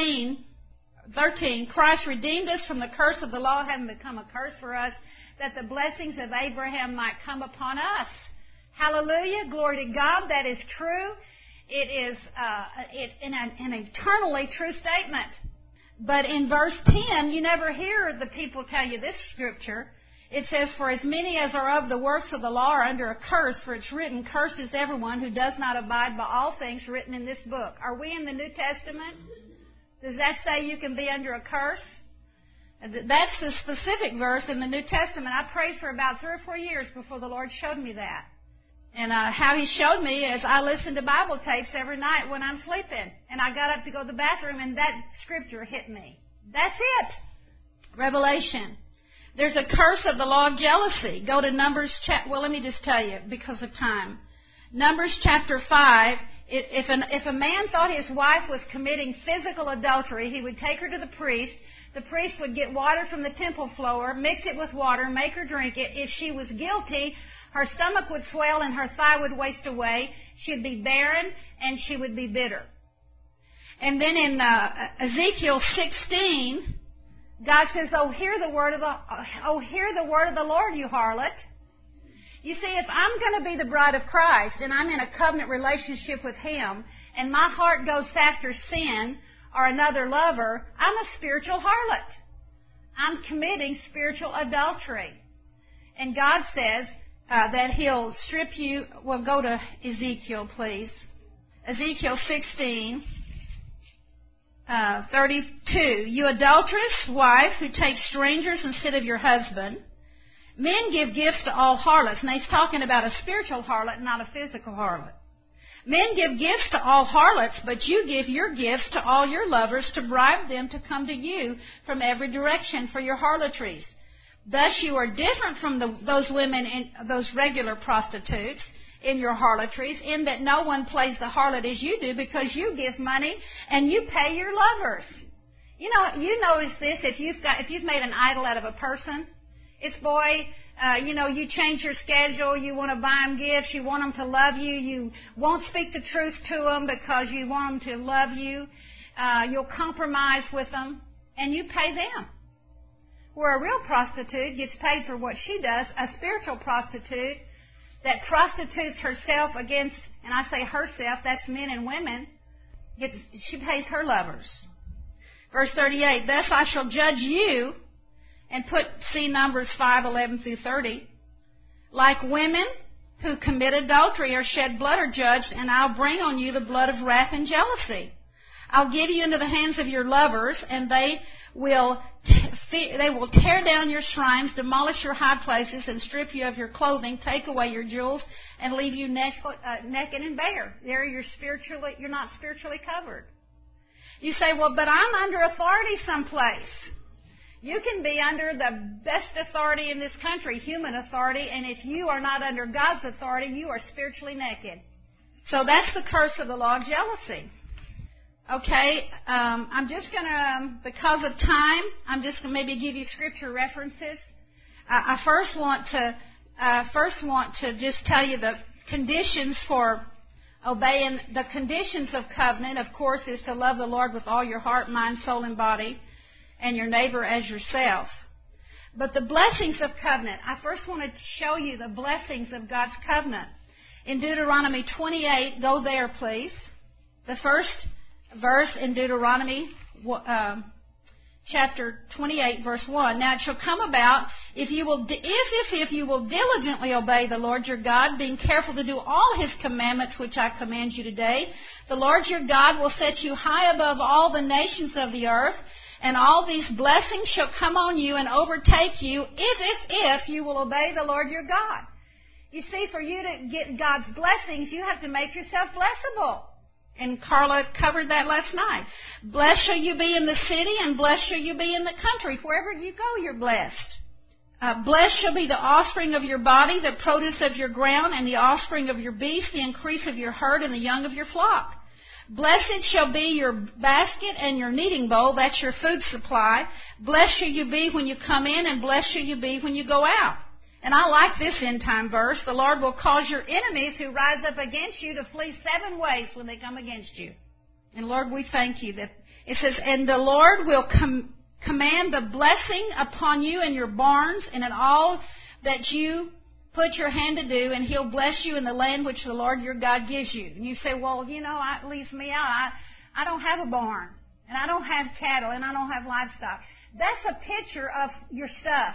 13, Christ redeemed us from the curse of the law, having become a curse for us, that the blessings of Abraham might come upon us. Hallelujah, glory to God, that is true. It is an eternally true statement. But in verse 10, you never hear the people tell you this scripture. It says, for as many as are of the works of the law are under a curse, for it's written, cursed is everyone who does not abide by all things written in this book. Are we in the New Testament? Does that say you can be under a curse? That's the specific verse in the New Testament. I prayed for about 3 or 4 years before the Lord showed me that. And how He showed me is I listened to Bible tapes every night when I'm sleeping. And I got up to go to the bathroom and that scripture hit me. That's it. Revelation. There's a curse of the law of jealousy. Go to Numbers, let me just tell you because of time. Numbers chapter 5, if a man thought his wife was committing physical adultery, he would take her to the priest. The priest would get water from the temple floor, mix it with water, make her drink it. If she was guilty, her stomach would swell and her thigh would waste away. She'd be barren and she would be bitter. And then in Ezekiel 16, God says, hear the word of the Lord, you harlot. You see, if I'm going to be the bride of Christ and I'm in a covenant relationship with Him and my heart goes after sin or another lover, I'm a spiritual harlot. I'm committing spiritual adultery. And God says that He'll strip you. Well, go to Ezekiel, please. Ezekiel 16. 32, you adulterous wife who takes strangers instead of your husband. Men give gifts to all harlots. And he's talking about a spiritual harlot, not a physical harlot. Men give gifts to all harlots, but you give your gifts to all your lovers to bribe them to come to you from every direction for your harlotries. Thus you are different from those women, those regular prostitutes, in your harlotries, in that no one plays the harlot as you do because you give money and you pay your lovers. You know, you notice this if you've made an idol out of a person. It's you change your schedule, you want to buy them gifts, you want them to love you, you won't speak the truth to them because you want them to love you. You'll compromise with them and you pay them. Where a real prostitute gets paid for what she does, a spiritual prostitute that prostitutes herself against, and I say herself, that's men and women, she pays her lovers. Verse 38, thus I shall judge you, and see Numbers 5:11 through 30, like women who commit adultery or shed blood are judged, and I'll bring on you the blood of wrath and jealousy. I'll give you into the hands of your lovers, and they will tear down your shrines, demolish your high places, and strip you of your clothing, take away your jewels, and leave you naked and bare. There you're not spiritually covered. You say, well, but I'm under authority someplace. You can be under the best authority in this country, human authority, and if you are not under God's authority, you are spiritually naked. So that's the curse of the law of jealousy. Okay, I'm just going to, because of time, I'm just going to maybe give you scripture references. I first want to just tell you the conditions for obeying. The conditions of covenant, of course, is to love the Lord with all your heart, mind, soul, and body, and your neighbor as yourself. But the blessings of covenant, I first want to show you the blessings of God's covenant. In Deuteronomy 28, go there, please. The first verse in Deuteronomy chapter 28, verse 1. Now it shall come about, if you will diligently obey the Lord your God, being careful to do all His commandments which I command you today, the Lord your God will set you high above all the nations of the earth, and all these blessings shall come on you and overtake you if you will obey the Lord your God. You see, for you to get God's blessings, you have to make yourself blessable. And Carla covered that last night. Blessed shall you be in the city, and blessed shall you be in the country. Wherever you go, you're blessed. Blessed shall be the offspring of your body, the produce of your ground, and the offspring of your beast, the increase of your herd, and the young of your flock. Blessed shall be your basket and your kneading bowl. That's your food supply. Blessed shall you be when you come in, and blessed shall you be when you go out. And I like this end time verse. The Lord will cause your enemies who rise up against you to flee 7 ways when they come against you. And Lord, we thank you that it says, and the Lord will command the blessing upon you in your barns and in all that you put your hand to do, and He'll bless you in the land which the Lord your God gives you. And you say, well, it leaves me out. I don't have a barn, and I don't have cattle, and I don't have livestock. That's a picture of your stuff.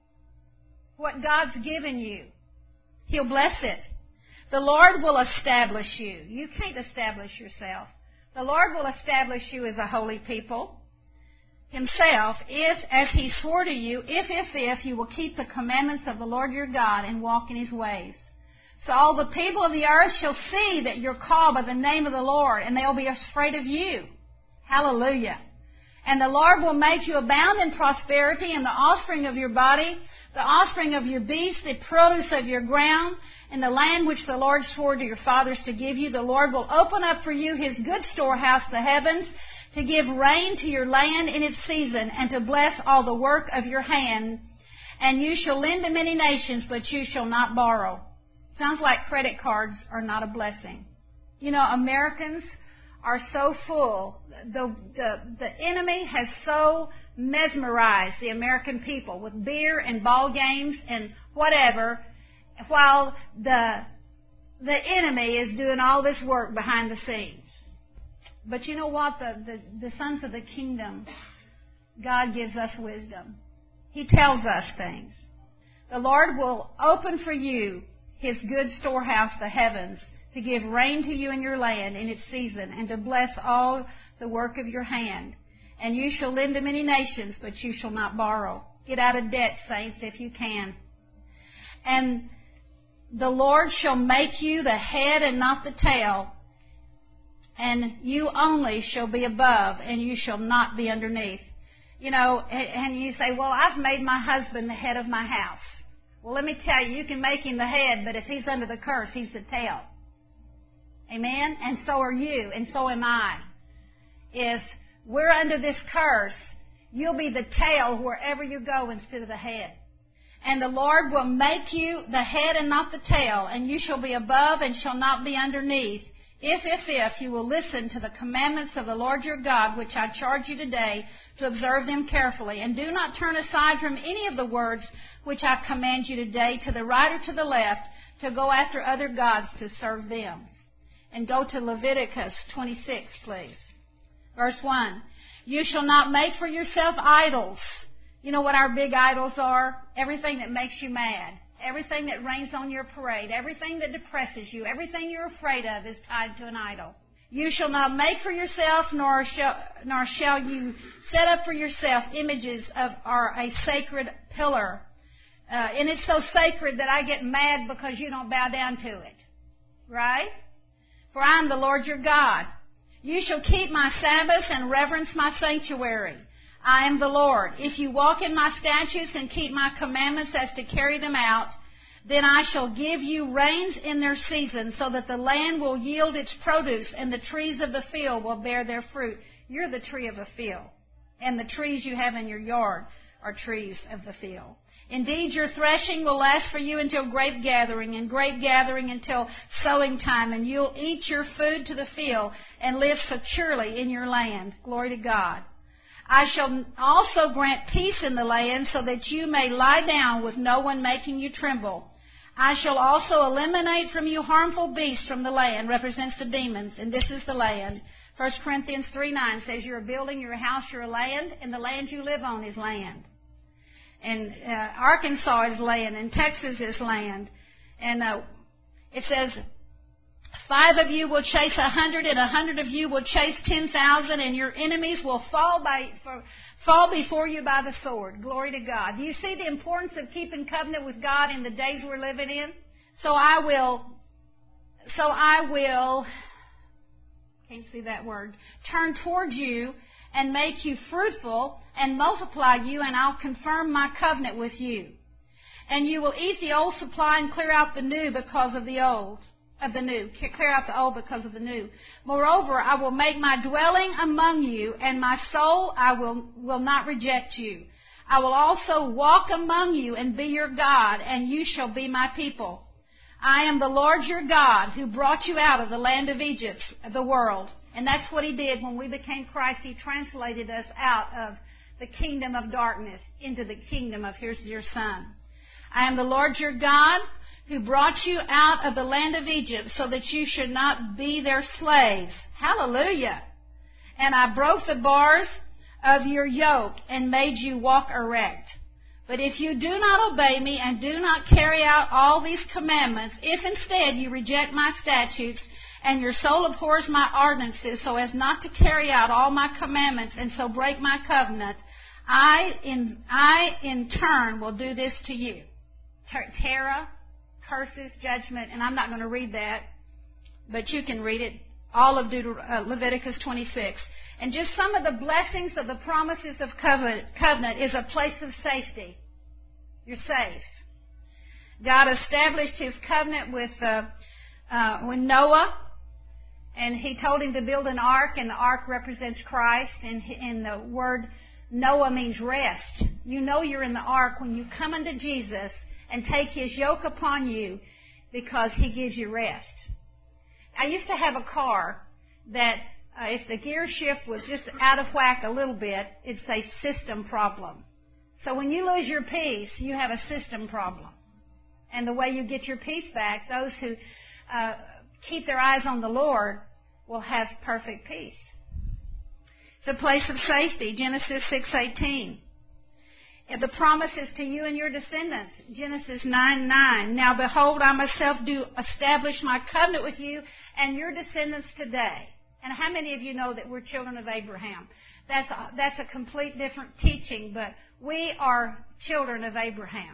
What God's given you. He'll bless it. The Lord will establish you. You can't establish yourself. The Lord will establish you as a holy people Himself, if, as He swore to you, if you will keep the commandments of the Lord your God and walk in His ways. So all the people of the earth shall see that you're called by the name of the Lord, and they'll be afraid of you. Hallelujah. And the Lord will make you abound in prosperity, and the offspring of your body, the offspring of your beast, the produce of your ground, in the land which the Lord swore to your fathers to give you. The Lord will open up for you His good storehouse, the heavens, to give rain to your land in its season, and to bless all the work of your hand. And you shall lend to many nations, but you shall not borrow. Sounds like credit cards are not a blessing. You know, Americans are so full. The enemy has so mesmerized the American people with beer and ball games and whatever, while the enemy is doing all this work behind the scenes. But you know what? The sons of the kingdom, God gives us wisdom. He tells us things. The Lord will open for you His good storehouse, the heavens, to give rain to you in your land in its season, and to bless all the work of your hand. And you shall lend to many nations, but you shall not borrow. Get out of debt, saints, if you can. And the Lord shall make you the head and not the tail, and you only shall be above, and you shall not be underneath. You know, and you say, well, I've made my husband the head of my house. Well, let me tell you, you can make him the head, but if he's under the curse, he's the tail. Amen? And so are you, and so am I. If we're under this curse, you'll be the tail wherever you go instead of the head. And the Lord will make you the head and not the tail, and you shall be above and shall not be underneath. If you will listen to the commandments of the Lord your God, which I charge you today, to observe them carefully, and do not turn aside from any of the words which I command you today, to the right or to the left, to go after other gods to serve them. And go to Leviticus 26, please. Verse 1. You shall not make for yourself idols. You know what our big idols are? Everything that makes you mad. Everything that rains on your parade. Everything that depresses you. Everything you're afraid of is tied to an idol. You shall not make for yourself, nor shall you set up for yourself images or a sacred pillar. And it's so sacred that I get mad because you don't bow down to it. Right? For I am the Lord your God. You shall keep my Sabbaths and reverence my sanctuary. I am the Lord. If you walk in my statutes and keep my commandments as to carry them out, then I shall give you rains in their season, so that the land will yield its produce, and the trees of the field will bear their fruit. You're the tree of the field, and the trees you have in your yard are trees of the field. Indeed, your threshing will last for you until grape gathering, and grape gathering until sowing time, and you'll eat your food to the field and live securely in your land. Glory to God. I shall also grant peace in the land, so that you may lie down with no one making you tremble. I shall also eliminate from you harmful beasts from the land, represents the demons, and this is the land. 1 Corinthians 3:9 says you're building your house, you're a land, and the land you live on is land. And Arkansas is land, and Texas is land. And it says, 5 of you will chase 100, and 100 of you will chase 10,000, and your enemies will fall before you by the sword. Glory to God. Do you see the importance of keeping covenant with God in the days we're living in? So I will, can't see that word, turn towards you and make you fruitful and multiply you, and I'll confirm my covenant with you. And you will eat the old supply and clear out the new because of the old. Clear out the old because of the new. Moreover, I will make my dwelling among you, and my soul I will not reject you. I will also walk among you and be your God, and you shall be my people. I am the Lord your God, who brought you out of the land of Egypt, the world. And that's what He did when we became Christ. He translated us out of the kingdom of darkness into the kingdom of, here's your Son. I am the Lord your God, who brought you out of the land of Egypt, so that you should not be their slaves. Hallelujah. And I broke the bars of your yoke and made you walk erect. But if you do not obey me and do not carry out all these commandments, if instead you reject my statutes and your soul abhors my ordinances so as not to carry out all my commandments and so break my covenant, I in turn will do this to you. Terror, curses, judgment, and I'm not going to read that, but you can read it, all of Leviticus 26. And just some of the blessings of the promises of covenant is a place of safety. You're safe. God established His covenant with Noah, and He told him to build an ark, and the ark represents Christ, and the word Noah means rest. You know you're in the ark when you come unto Jesus and take His yoke upon you, because He gives you rest. I used to have a car that if the gear shift was just out of whack a little bit, it'd say system problem. So when you lose your peace, you have a system problem. And the way you get your peace back, those who keep their eyes on the Lord will have perfect peace. It's a place of safety, Genesis 6:18. The promise is to you and your descendants, Genesis 9:9. Now behold, I myself do establish my covenant with you and your descendants today. And how many of you know that we're children of Abraham? That's a complete different teaching, but we are children of Abraham.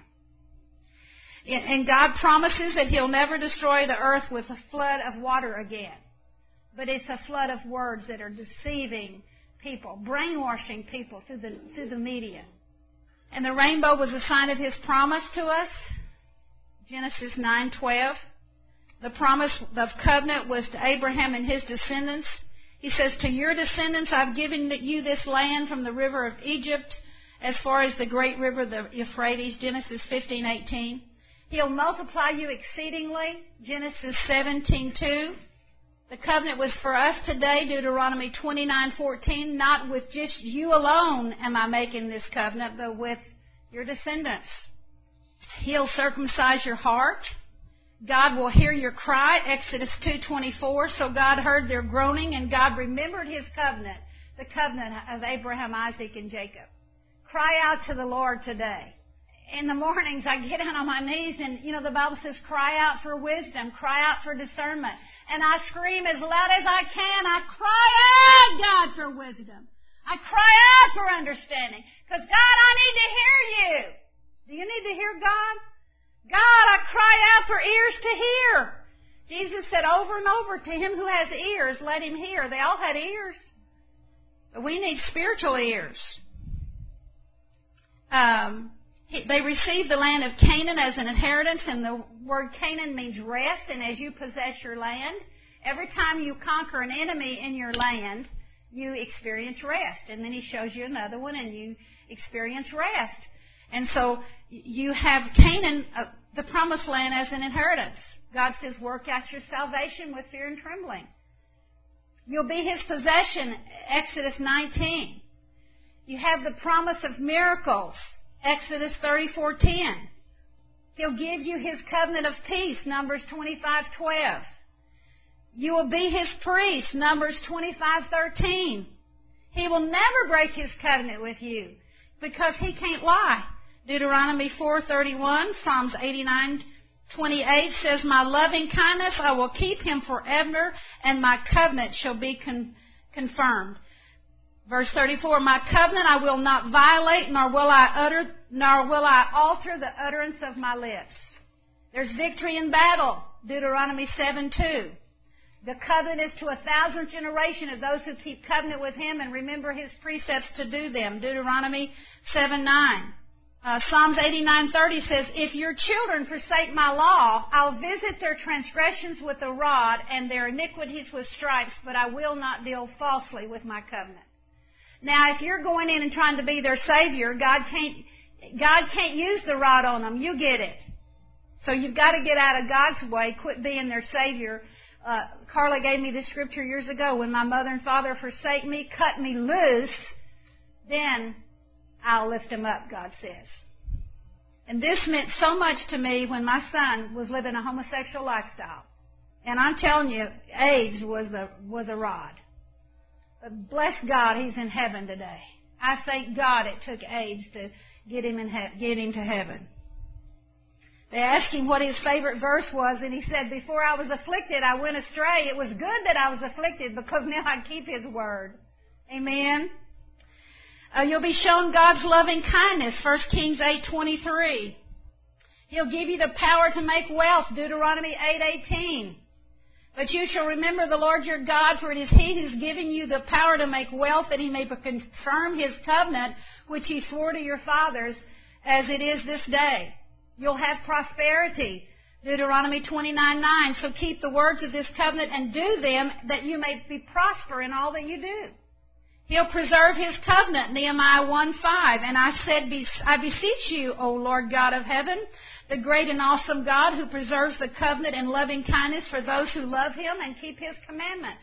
And God promises that He'll never destroy the earth with a flood of water again. But it's a flood of words that are deceiving people, brainwashing people through the media. And the rainbow was a sign of His promise to us. Genesis 9:12. The promise of covenant was to Abraham and his descendants. He says, to your descendants I've given you this land from the river of Egypt as far as the great river, the Euphrates, Genesis 15:18. He'll multiply you exceedingly, Genesis 17:2. The covenant was for us today, Deuteronomy 29:14. Not with just you alone am I making this covenant, but with your descendants. He'll circumcise your heart. God will hear your cry, Exodus 2:24. So God heard their groaning, and God remembered His covenant, the covenant of Abraham, Isaac, and Jacob. Cry out to the Lord today. In the mornings, I get down on my knees, and, the Bible says, cry out for wisdom, cry out for discernment. And I scream as loud as I can. I cry out, God, for wisdom. I cry out for understanding. Because, God, I need to hear you. Do you need to hear God? God, I cry out for ears to hear. Jesus said over and over, to him who has ears, let him hear. They all had ears. But we need spiritual ears. They received the land of Canaan as an inheritance, and the word Canaan means rest, and as you possess your land, every time you conquer an enemy in your land, you experience rest. And then he shows you another one, and you experience rest. And so you have Canaan, the promised land, as an inheritance. God says, work out your salvation with fear and trembling. You'll be his possession, Exodus 19. You have the promise of miracles, Exodus 34:10. He'll give you his covenant of peace, Numbers 25:12. You will be his priest, Numbers 25:13. He will never break his covenant with you because he can't lie. Deuteronomy 4:31, Psalms 89:28 says, my loving kindness I will keep him forever, and my covenant shall be confirmed. Verse 34, my covenant I will not violate, nor will I alter the utterance of my lips. There's victory in battle, Deuteronomy 7:2. The covenant is to 1,000 generation of those who keep covenant with him and remember his precepts to do them, Deuteronomy 7:9. Psalms 89:30 says, if your children forsake my law, I'll visit their transgressions with a rod and their iniquities with stripes, but I will not deal falsely with my covenant. Now, if you're going in and trying to be their Savior, God can't use the rod on them. You get it. So you've got to get out of God's way. Quit being their Savior. Carla gave me this scripture years ago. When my mother and father forsake me, cut me loose, then I'll lift them up, God says. And this meant so much to me when my son was living a homosexual lifestyle. And I'm telling you, AIDS was a rod. But bless God, he's in heaven today. I thank God it took AIDS to get him to heaven. They asked him what his favorite verse was, and he said, before I was afflicted, I went astray. It was good that I was afflicted because now I keep his word. Amen. You'll be shown God's loving kindness, 1 Kings 8:23. He'll give you the power to make wealth, Deuteronomy 8:18. But you shall remember the Lord your God, for it is he who's giving you the power to make wealth, that he may confirm his covenant, which he swore to your fathers, as it is this day. You'll have prosperity, Deuteronomy 29:9. So keep the words of this covenant and do them, that you may be prosper in all that you do. He'll preserve his covenant, Nehemiah 1:5. And I said, I beseech you, O Lord God of heaven, the great and awesome God who preserves the covenant and loving kindness for those who love him and keep his commandments.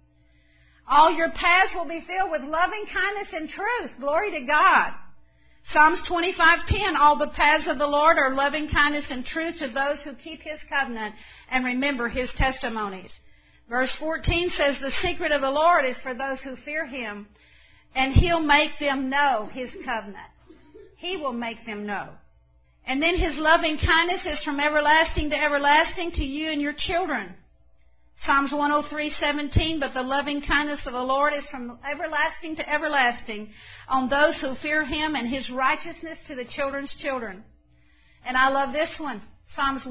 All your paths will be filled with loving kindness and truth. Glory to God. Psalms 25:10, all the paths of the Lord are loving kindness and truth to those who keep his covenant and remember his testimonies. Verse 14 says, the secret of the Lord is for those who fear him, and he'll make them know his covenant. He will make them know. And then his loving kindness is from everlasting to everlasting to you and your children. Psalms 103:17, but the loving kindness of the Lord is from everlasting to everlasting on those who fear him, and his righteousness to the children's children. And I love this one. Psalms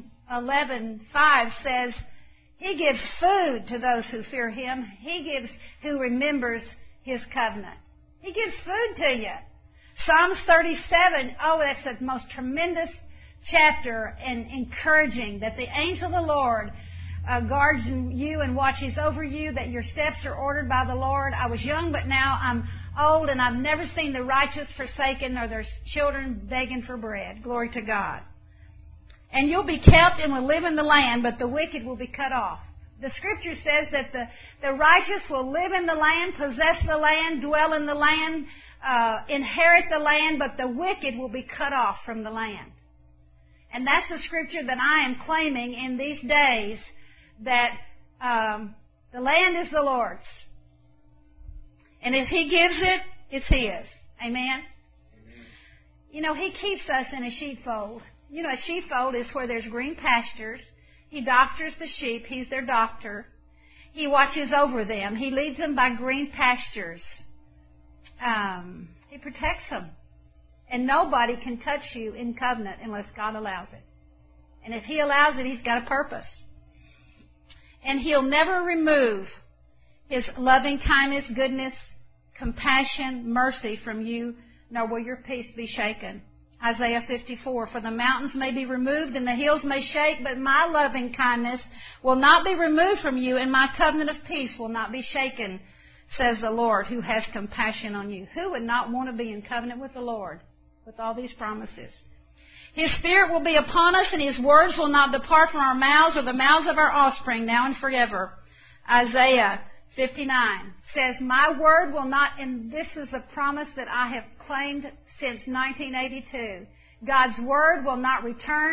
111:5 says, he gives food to those who fear him. Who remembers his covenant. He gives food to you. Psalms 37, that's the most tremendous chapter and encouraging, that the angel of the Lord guards you and watches over you, that your steps are ordered by the Lord. I was young, but now I'm old, and I've never seen the righteous forsaken or their children begging for bread. Glory to God. And you'll be kept and will live in the land, but the wicked will be cut off. The Scripture says that the righteous will live in the land, possess the land, dwell in the land, inherit the land, but the wicked will be cut off from the land. And that's the Scripture that I am claiming in these days, that the land is the Lord's. And if He gives it, it's His. Amen? You know, He keeps us in a sheepfold. You know, a sheepfold is where there's green pastures. He doctors the sheep. He's their doctor. He watches over them. He leads them by green pastures. He protects them. And nobody can touch you in covenant unless God allows it. And if He allows it, He's got a purpose. And He'll never remove His loving kindness, goodness, compassion, mercy from you, nor will your peace be shaken. Isaiah 54, for the mountains may be removed and the hills may shake, but my loving kindness will not be removed from you, and my covenant of peace will not be shaken, says the Lord, who has compassion on you. Who would not want to be in covenant with the Lord with all these promises? His Spirit will be upon us, and His words will not depart from our mouths or the mouths of our offspring, now and forever. Isaiah 59 says, my word will not, and this is a promise that I have claimed since 1982. God's word will not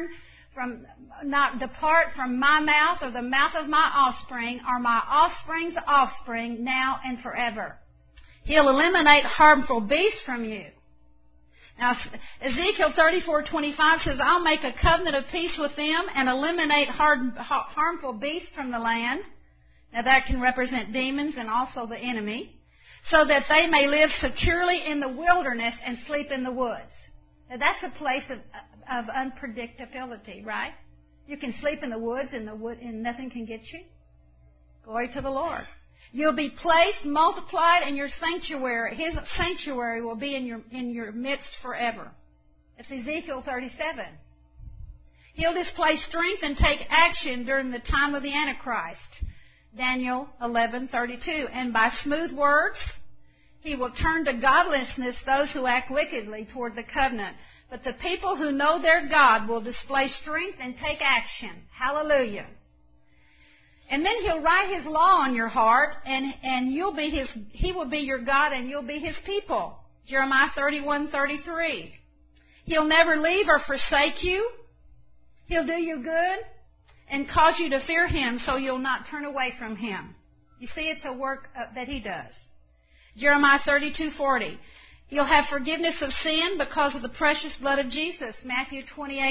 depart from my mouth or the mouth of my offspring or my offspring's offspring now and forever. He'll eliminate harmful beasts from you. Now, Ezekiel 34:25 says, I'll make a covenant of peace with them and eliminate harmful beasts from the land. Now, that can represent demons and also the enemy, so that they may live securely in the wilderness and sleep in the woods. Now, that's a place of unpredictability, right? You can sleep in the woods and nothing can get you. Glory to the Lord. You'll be placed, multiplied in your sanctuary. His sanctuary will be in your midst forever. It's Ezekiel 37. He'll display strength and take action during the time of the Antichrist. Daniel 11:32. And by smooth words, He will turn to godlessness those who act wickedly toward the covenant. But the people who know their God will display strength and take action. Hallelujah. And then He'll write His law on your heart, and He will be your God, and you'll be His people. Jeremiah 31:33. He'll never leave or forsake you. He'll do you good and cause you to fear Him so you'll not turn away from Him. You see, it's a work that He does. Jeremiah 32:40. You'll have forgiveness of sin because of the precious blood of Jesus. Matthew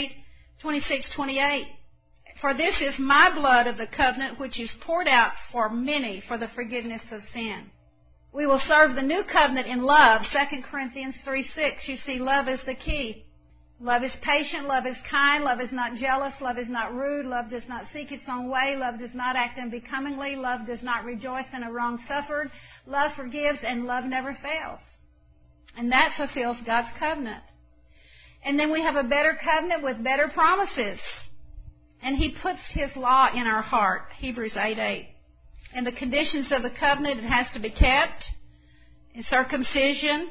26:28. For this is my blood of the covenant, which is poured out for many for the forgiveness of sin. We will serve the new covenant in love. 2 Corinthians 3:6. You see, love is the key. Love is patient. Love is kind. Love is not jealous. Love is not rude. Love does not seek its own way. Love does not act unbecomingly. Love does not rejoice in a wrong suffered. Love forgives, and love never fails. And that fulfills God's covenant. And then we have a better covenant with better promises. And He puts His law in our heart. Hebrews 8:8. And the conditions of the covenant, it has to be kept. In circumcision,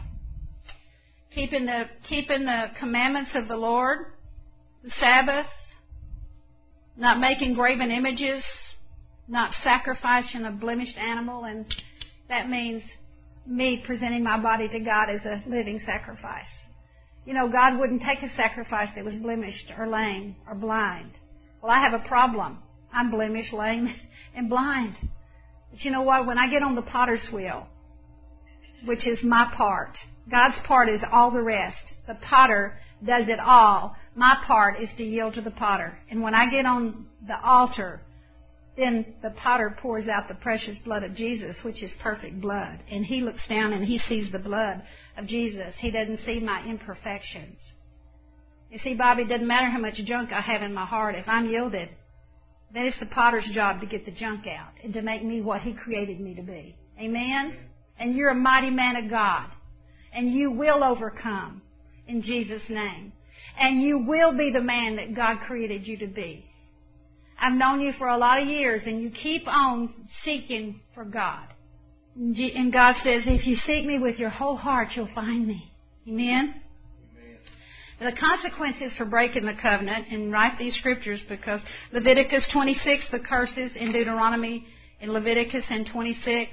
keeping the commandments of the Lord, the Sabbath, not making graven images, not sacrificing a blemished animal, and that means me presenting my body to God as a living sacrifice. You know, God wouldn't take a sacrifice that was blemished or lame or blind. Well, I have a problem. I'm blemished, lame, and blind. But you know what? When I get on the potter's wheel, which is my part, God's part is all the rest. The potter does it all. My part is to yield to the potter. And when I get on the altar, then the potter pours out the precious blood of Jesus, which is perfect blood. And He looks down and He sees the blood of Jesus. He doesn't see my imperfections. You see, Bobby, it doesn't matter how much junk I have in my heart. If I'm yielded, then it's the potter's job to get the junk out and to make me what He created me to be. Amen? And you're a mighty man of God. And you will overcome in Jesus' name. And you will be the man that God created you to be. I've known you for a lot of years, and you keep on seeking for God. And God says, if you seek me with your whole heart, you'll find me. Amen? The consequences for breaking the covenant, and write these scriptures because Leviticus 26, the curses in Deuteronomy, in Leviticus and 26.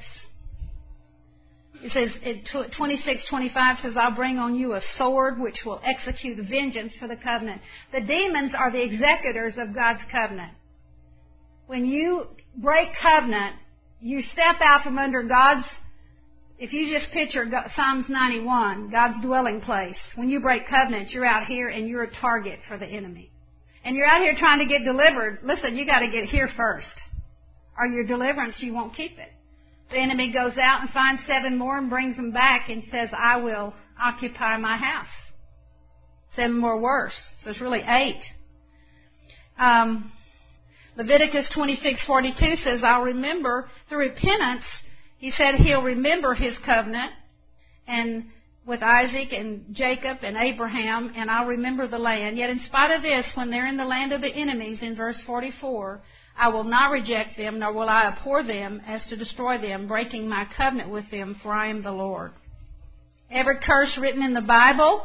It says, 26:25 says, I'll bring on you a sword which will execute vengeance for the covenant. The demons are the executors of God's covenant. When you break covenant, you step out from under God's, if you just picture Psalms 91, God's dwelling place. When you break covenant, you're out here and you're a target for the enemy. And you're out here trying to get delivered. Listen, you got to get here first. Or your deliverance, you won't keep it. The enemy goes out and finds 7 more and brings them back and says, I will occupy my house. 7 more worse. So it's really 8. Leviticus 26:42 says, I'll remember through repentance. He said he'll remember his covenant and with Isaac and Jacob and Abraham, and I'll remember the land. Yet in spite of this, when they're in the land of the enemies, in verse 44, I will not reject them, nor will I abhor them as to destroy them, breaking my covenant with them, for I am the Lord. Every curse written in the Bible,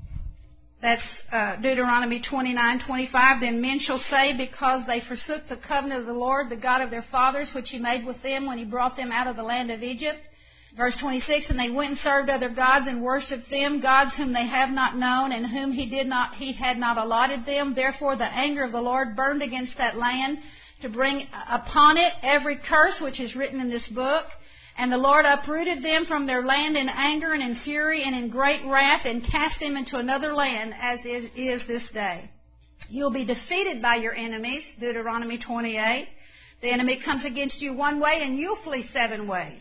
that's Deuteronomy 29:25. Then men shall say, because they forsook the covenant of the Lord, the God of their fathers, which He made with them when He brought them out of the land of Egypt. Verse 26, and they went and served other gods and worshipped them, gods whom they have not known and whom He had not allotted them. Therefore the anger of the Lord burned against that land to bring upon it every curse which is written in this book. And the Lord uprooted them from their land in anger and in fury and in great wrath, and cast them into another land, as is this day. You'll be defeated by your enemies, Deuteronomy 28. The enemy comes against you one way, and you'll flee 7 ways.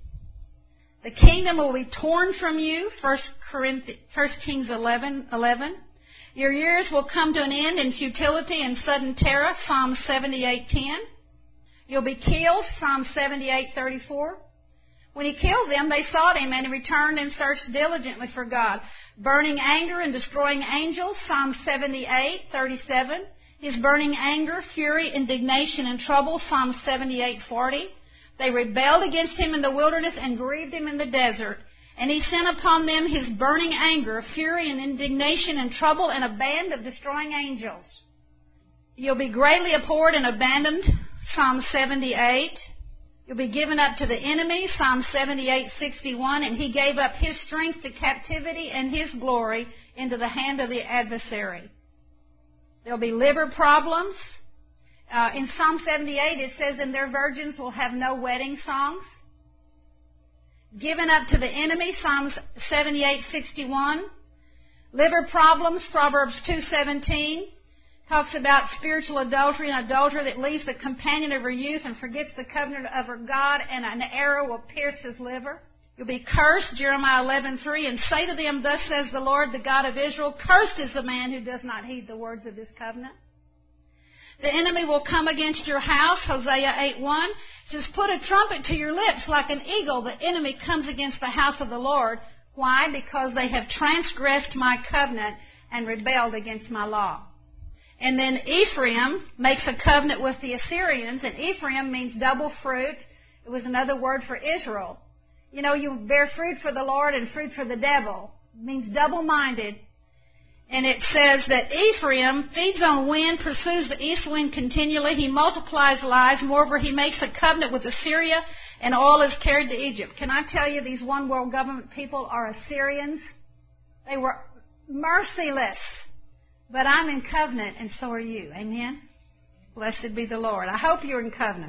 The kingdom will be torn from you, 1 Kings 11:11. Your years will come to an end in futility and sudden terror, Psalm 78:10. You'll be killed, Psalm 78:34. When He killed them, they sought Him, and He returned and searched diligently for God. Burning anger and destroying angels, Psalm 78:37. His burning anger, fury, indignation, and trouble, Psalm 78:40. They rebelled against Him in the wilderness and grieved Him in the desert. And He sent upon them His burning anger, fury, and indignation, and trouble, and a band of destroying angels. You'll be greatly abhorred and abandoned, Psalm 78. You'll be given up to the enemy, Psalm 78:61, and He gave up His strength to captivity and His glory into the hand of the adversary. There'll be liver problems. In Psalm 78 it says, and their virgins will have no wedding songs. Given up to the enemy, Psalm 78:61. Liver problems, Proverbs 2:17. Talks about spiritual adultery, an adulterer that leaves the companion of her youth and forgets the covenant of her God, and an arrow will pierce his liver. You'll be cursed, Jeremiah 11:3, and say to them, thus says the Lord, the God of Israel, cursed is the man who does not heed the words of this covenant. The enemy will come against your house, Hosea 8:1. It says, put a trumpet to your lips like an eagle. The enemy comes against the house of the Lord. Why? Because they have transgressed my covenant and rebelled against my law. And then Ephraim makes a covenant with the Assyrians, and Ephraim means double fruit. It was another word for Israel. You know, you bear fruit for the Lord and fruit for the devil. It means double-minded. And it says that Ephraim feeds on wind, pursues the east wind continually. He multiplies lies. Moreover, he makes a covenant with Assyria, and oil is carried to Egypt. Can I tell you, these one world government people are Assyrians? They were merciless. But I'm in covenant, and so are you. Amen? Blessed be the Lord. I hope you're in covenant.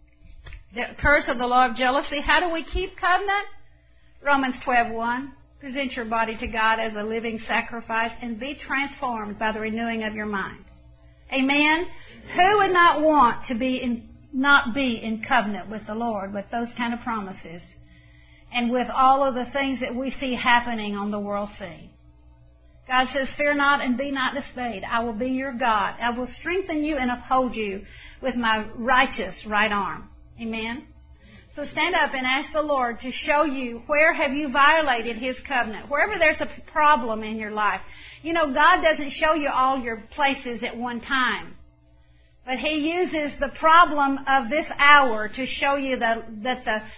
The curse of the law of jealousy. How do we keep covenant? Romans 12:1. Present your body to God as a living sacrifice and be transformed by the renewing of your mind. Amen? Who would not want to not be in covenant with the Lord with those kind of promises and with all of the things that we see happening on the world scene? God says, fear not and be not dismayed. I will be your God. I will strengthen you and uphold you with my righteous right arm. Amen? So stand up and ask the Lord to show you where have you violated His covenant. Wherever there's a problem in your life. You know, God doesn't show you all your places at one time. But He uses the problem of this hour to show you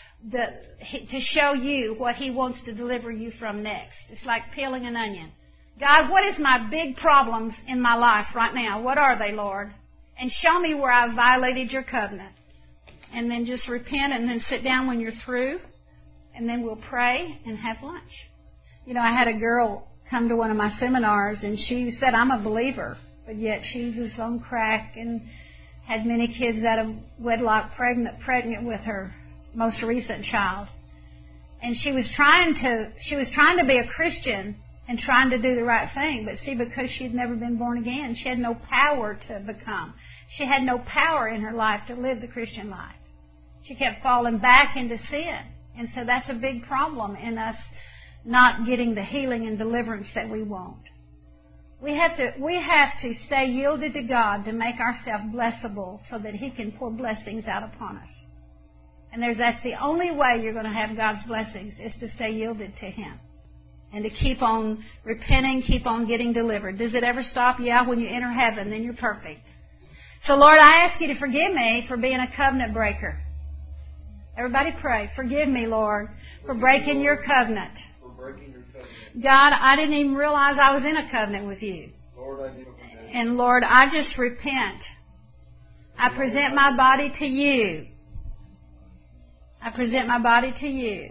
to show you what He wants to deliver you from next. It's like peeling an onion. God, what is my big problems in my life right now? What are they, Lord? And show me where I've violated your covenant. And then just repent and then sit down when you're through. And then we'll pray and have lunch. You know, I had a girl come to one of my seminars and she said, I'm a believer. But yet she was on crack and had many kids out of wedlock, pregnant with her most recent child. And she was trying to be a Christian and trying to do the right thing. But see, because she'd never been born again, she had no power to become. She had no power in her life to live the Christian life. She kept falling back into sin. And so that's a big problem in us not getting the healing and deliverance that we want. We have to stay yielded to God to make ourselves blessable so that He can pour blessings out upon us. And that's the only way you're going to have God's blessings is to stay yielded to Him. And to keep on repenting, keep on getting delivered. Does it ever stop? Yeah, when you enter heaven, then you're perfect. So Lord, I ask you to forgive me for being a covenant breaker. Everybody pray. Forgive me, Lord, for breaking your covenant. God, I didn't even realize I was in a covenant with you. And Lord, I just repent. I present my body to you. I present my body to you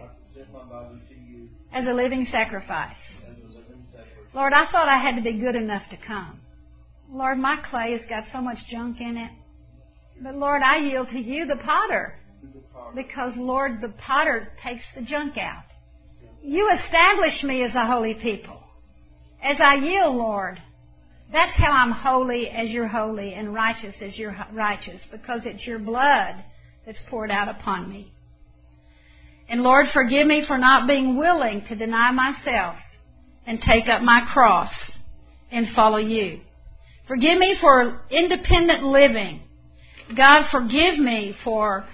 as a living sacrifice. Lord, I thought I had to be good enough to come. Lord, my clay has got so much junk in it. But Lord, I yield to you, the potter. Because, Lord, the potter takes the junk out. You establish me as a holy people. As I yield, Lord, that's how I'm holy as you're holy and righteous as you're righteous. Because it's your blood that's poured out upon me. And Lord, forgive me for not being willing to deny myself and take up my cross and follow you. Forgive me for independent living. God, forgive me for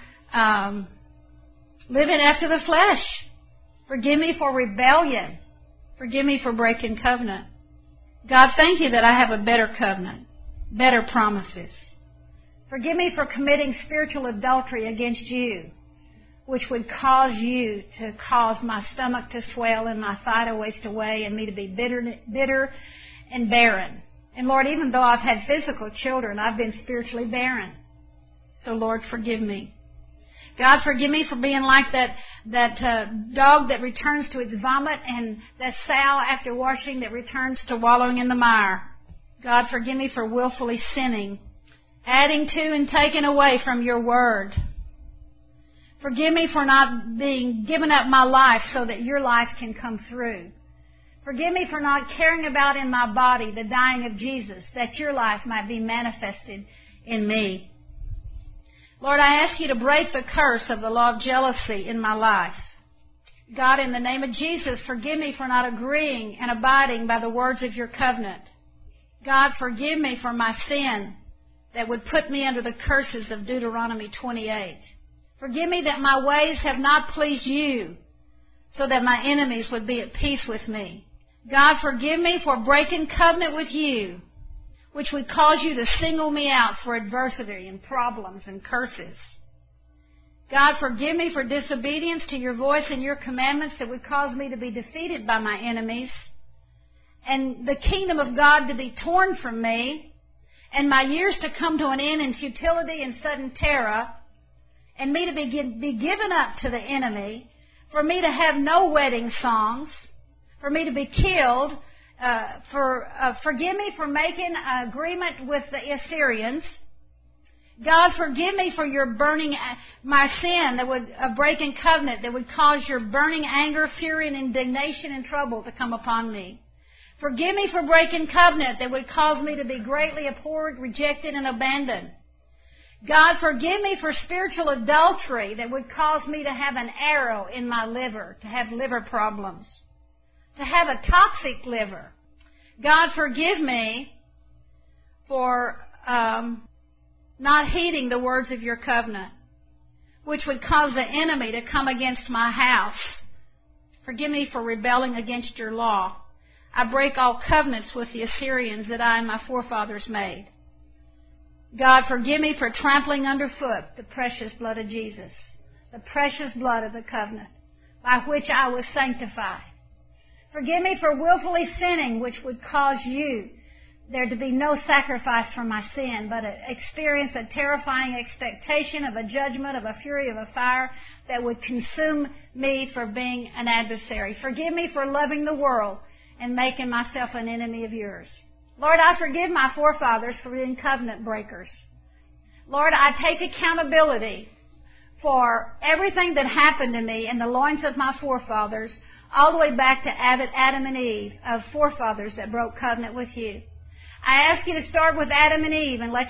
living after the flesh. Forgive me for rebellion. Forgive me for breaking covenant. God, thank you that I have a better covenant, better promises. Forgive me for committing spiritual adultery against you, which would cause you to cause my stomach to swell and my thigh to waste away and me to be bitter and barren. And Lord, even though I've had physical children, I've been spiritually barren. So Lord, forgive me. God, forgive me for being like that dog that returns to its vomit and that sow after washing that returns to wallowing in the mire. God, forgive me for willfully sinning, adding to and taking away from your word. Forgive me for not being giving up my life so that your life can come through. Forgive me for not caring about in my body the dying of Jesus, that your life might be manifested in me. Lord, I ask you to break the curse of the law of jealousy in my life. God, in the name of Jesus, forgive me for not agreeing and abiding by the words of your covenant. God, forgive me for my sin that would put me under the curses of Deuteronomy 28. Forgive me that my ways have not pleased you, so that my enemies would be at peace with me. God, forgive me for breaking covenant with you, which would cause you to single me out for adversity and problems and curses. God, forgive me for disobedience to your voice and your commandments that would cause me to be defeated by my enemies and the kingdom of God to be torn from me and my years to come to an end in futility and sudden terror and me to be given up to the enemy, for me to have no wedding songs, for me to be killed, forgive me for making an agreement with the Assyrians. God, forgive me for your burning, my sin that would, breaking covenant that would cause your burning anger, fury, and indignation and trouble to come upon me. Forgive me for breaking covenant that would cause me to be greatly abhorred, rejected, and abandoned. God, forgive me for spiritual adultery that would cause me to have an arrow in my liver, to have liver problems, to have a toxic liver. God, forgive me for not heeding the words of your covenant, which would cause the enemy to come against my house. Forgive me for rebelling against your law. I break all covenants with the Assyrians that I and my forefathers made. God, forgive me for trampling underfoot the precious blood of Jesus, the precious blood of the covenant by which I was sanctified. Forgive me for willfully sinning, which would cause you there to be no sacrifice for my sin, but experience a terrifying expectation of a judgment, of a fury, of a fire that would consume me for being an adversary. Forgive me for loving the world and making myself an enemy of yours. Lord, I forgive my forefathers for being covenant breakers. Lord, I take accountability for everything that happened to me in the loins of my forefathers, all the way back to Adam and Eve, of forefathers that broke covenant with you. I ask you to start with Adam and Eve and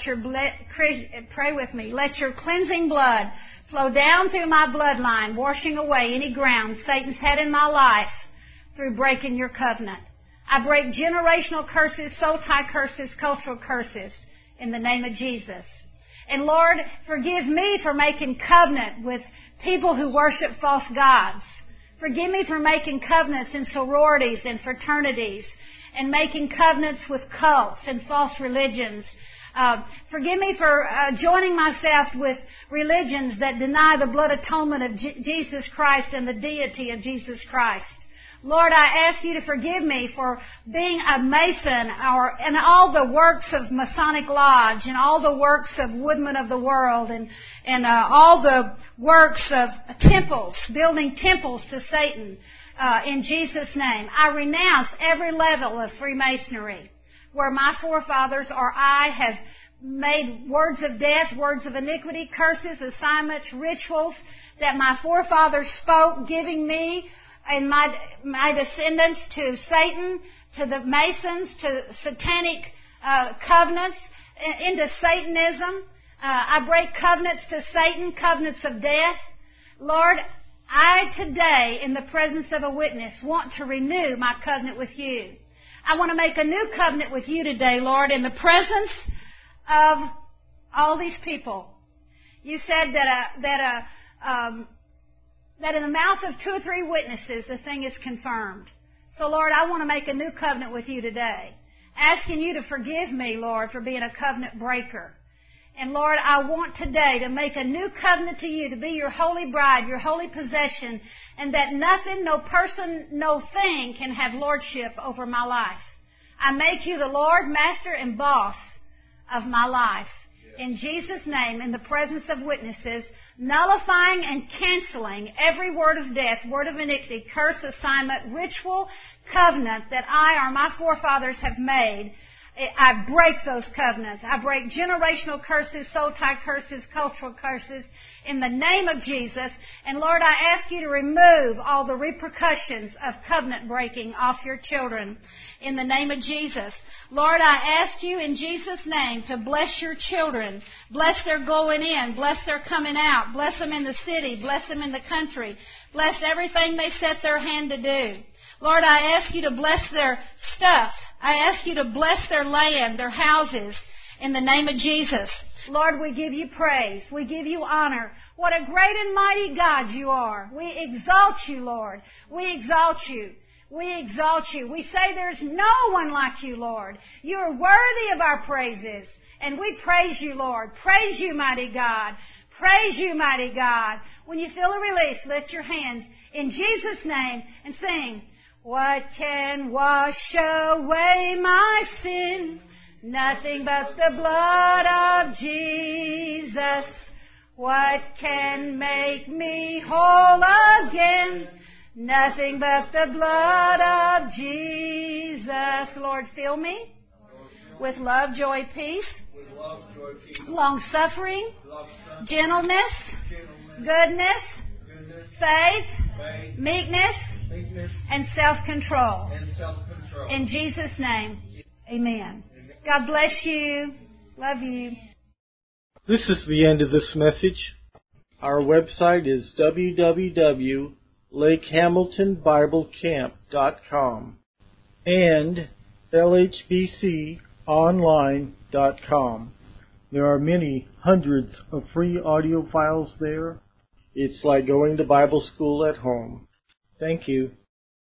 pray with me. Let your cleansing blood flow down through my bloodline, washing away any ground Satan's had in my life through breaking your covenant. I break generational curses, soul tie curses, cultural curses in the name of Jesus. And Lord, forgive me for making covenant with people who worship false gods. Forgive me for making covenants in sororities and fraternities, and making covenants with cults and false religions. Forgive me for joining myself with religions that deny the blood atonement of Jesus Christ and the deity of Jesus Christ. Lord, I ask you to forgive me for being a Mason and all the works of Masonic Lodge and all the works of Woodmen of the World and all the works of temples, building temples to Satan. In Jesus' name, I renounce every level of Freemasonry where my forefathers or I have made words of death, words of iniquity, curses, assignments, rituals that my forefathers spoke, giving me and my descendants to Satan, to the Masons, to satanic covenants, into Satanism. I break covenants to Satan, covenants of death. Lord, I today, in the presence of a witness, want to renew my covenant with you. I want to make a new covenant with you today, Lord, in the presence of all these people. You said that in the mouth of 2 or 3 witnesses, the thing is confirmed. So, Lord, I want to make a new covenant with you today, asking you to forgive me, Lord, for being a covenant breaker. And Lord, I want today to make a new covenant to you, to be your holy bride, your holy possession, and that nothing, no person, no thing can have lordship over my life. I make you the Lord, master, and boss of my life. In Jesus' name, in the presence of witnesses, nullifying and canceling every word of death, word of iniquity, curse, assignment, ritual, covenant that I or my forefathers have made. I break those covenants. I break generational curses, soul tie curses, cultural curses in the name of Jesus. And Lord, I ask you to remove all the repercussions of covenant breaking off your children in the name of Jesus. Lord, I ask you in Jesus' name to bless your children. Bless their going in. Bless their coming out. Bless them in the city. Bless them in the country. Bless everything they set their hand to do. Lord, I ask you to bless their stuff. I ask you to bless their land, their houses, in the name of Jesus. Lord, we give you praise. We give you honor. What a great and mighty God you are. We exalt you, Lord. We exalt you. We exalt you. We say there's no one like you, Lord. You are worthy of our praises. And we praise you, Lord. Praise you, mighty God. Praise you, mighty God. When you feel a release, lift your hands in Jesus' name and sing. What can wash away my sin? Nothing but the blood of Jesus. What can make me whole again? Nothing but the blood of Jesus. Lord, fill me with love, joy, peace, long-suffering, gentleness, goodness, faith, meekness, and self-control. In Jesus' name, amen. God bless you. Love you. This is the end of this message. Our website is www.lakehamiltonbiblecamp.com and lhbconline.com. There are many hundreds of free audio files there. It's like going to Bible school at home. Thank you.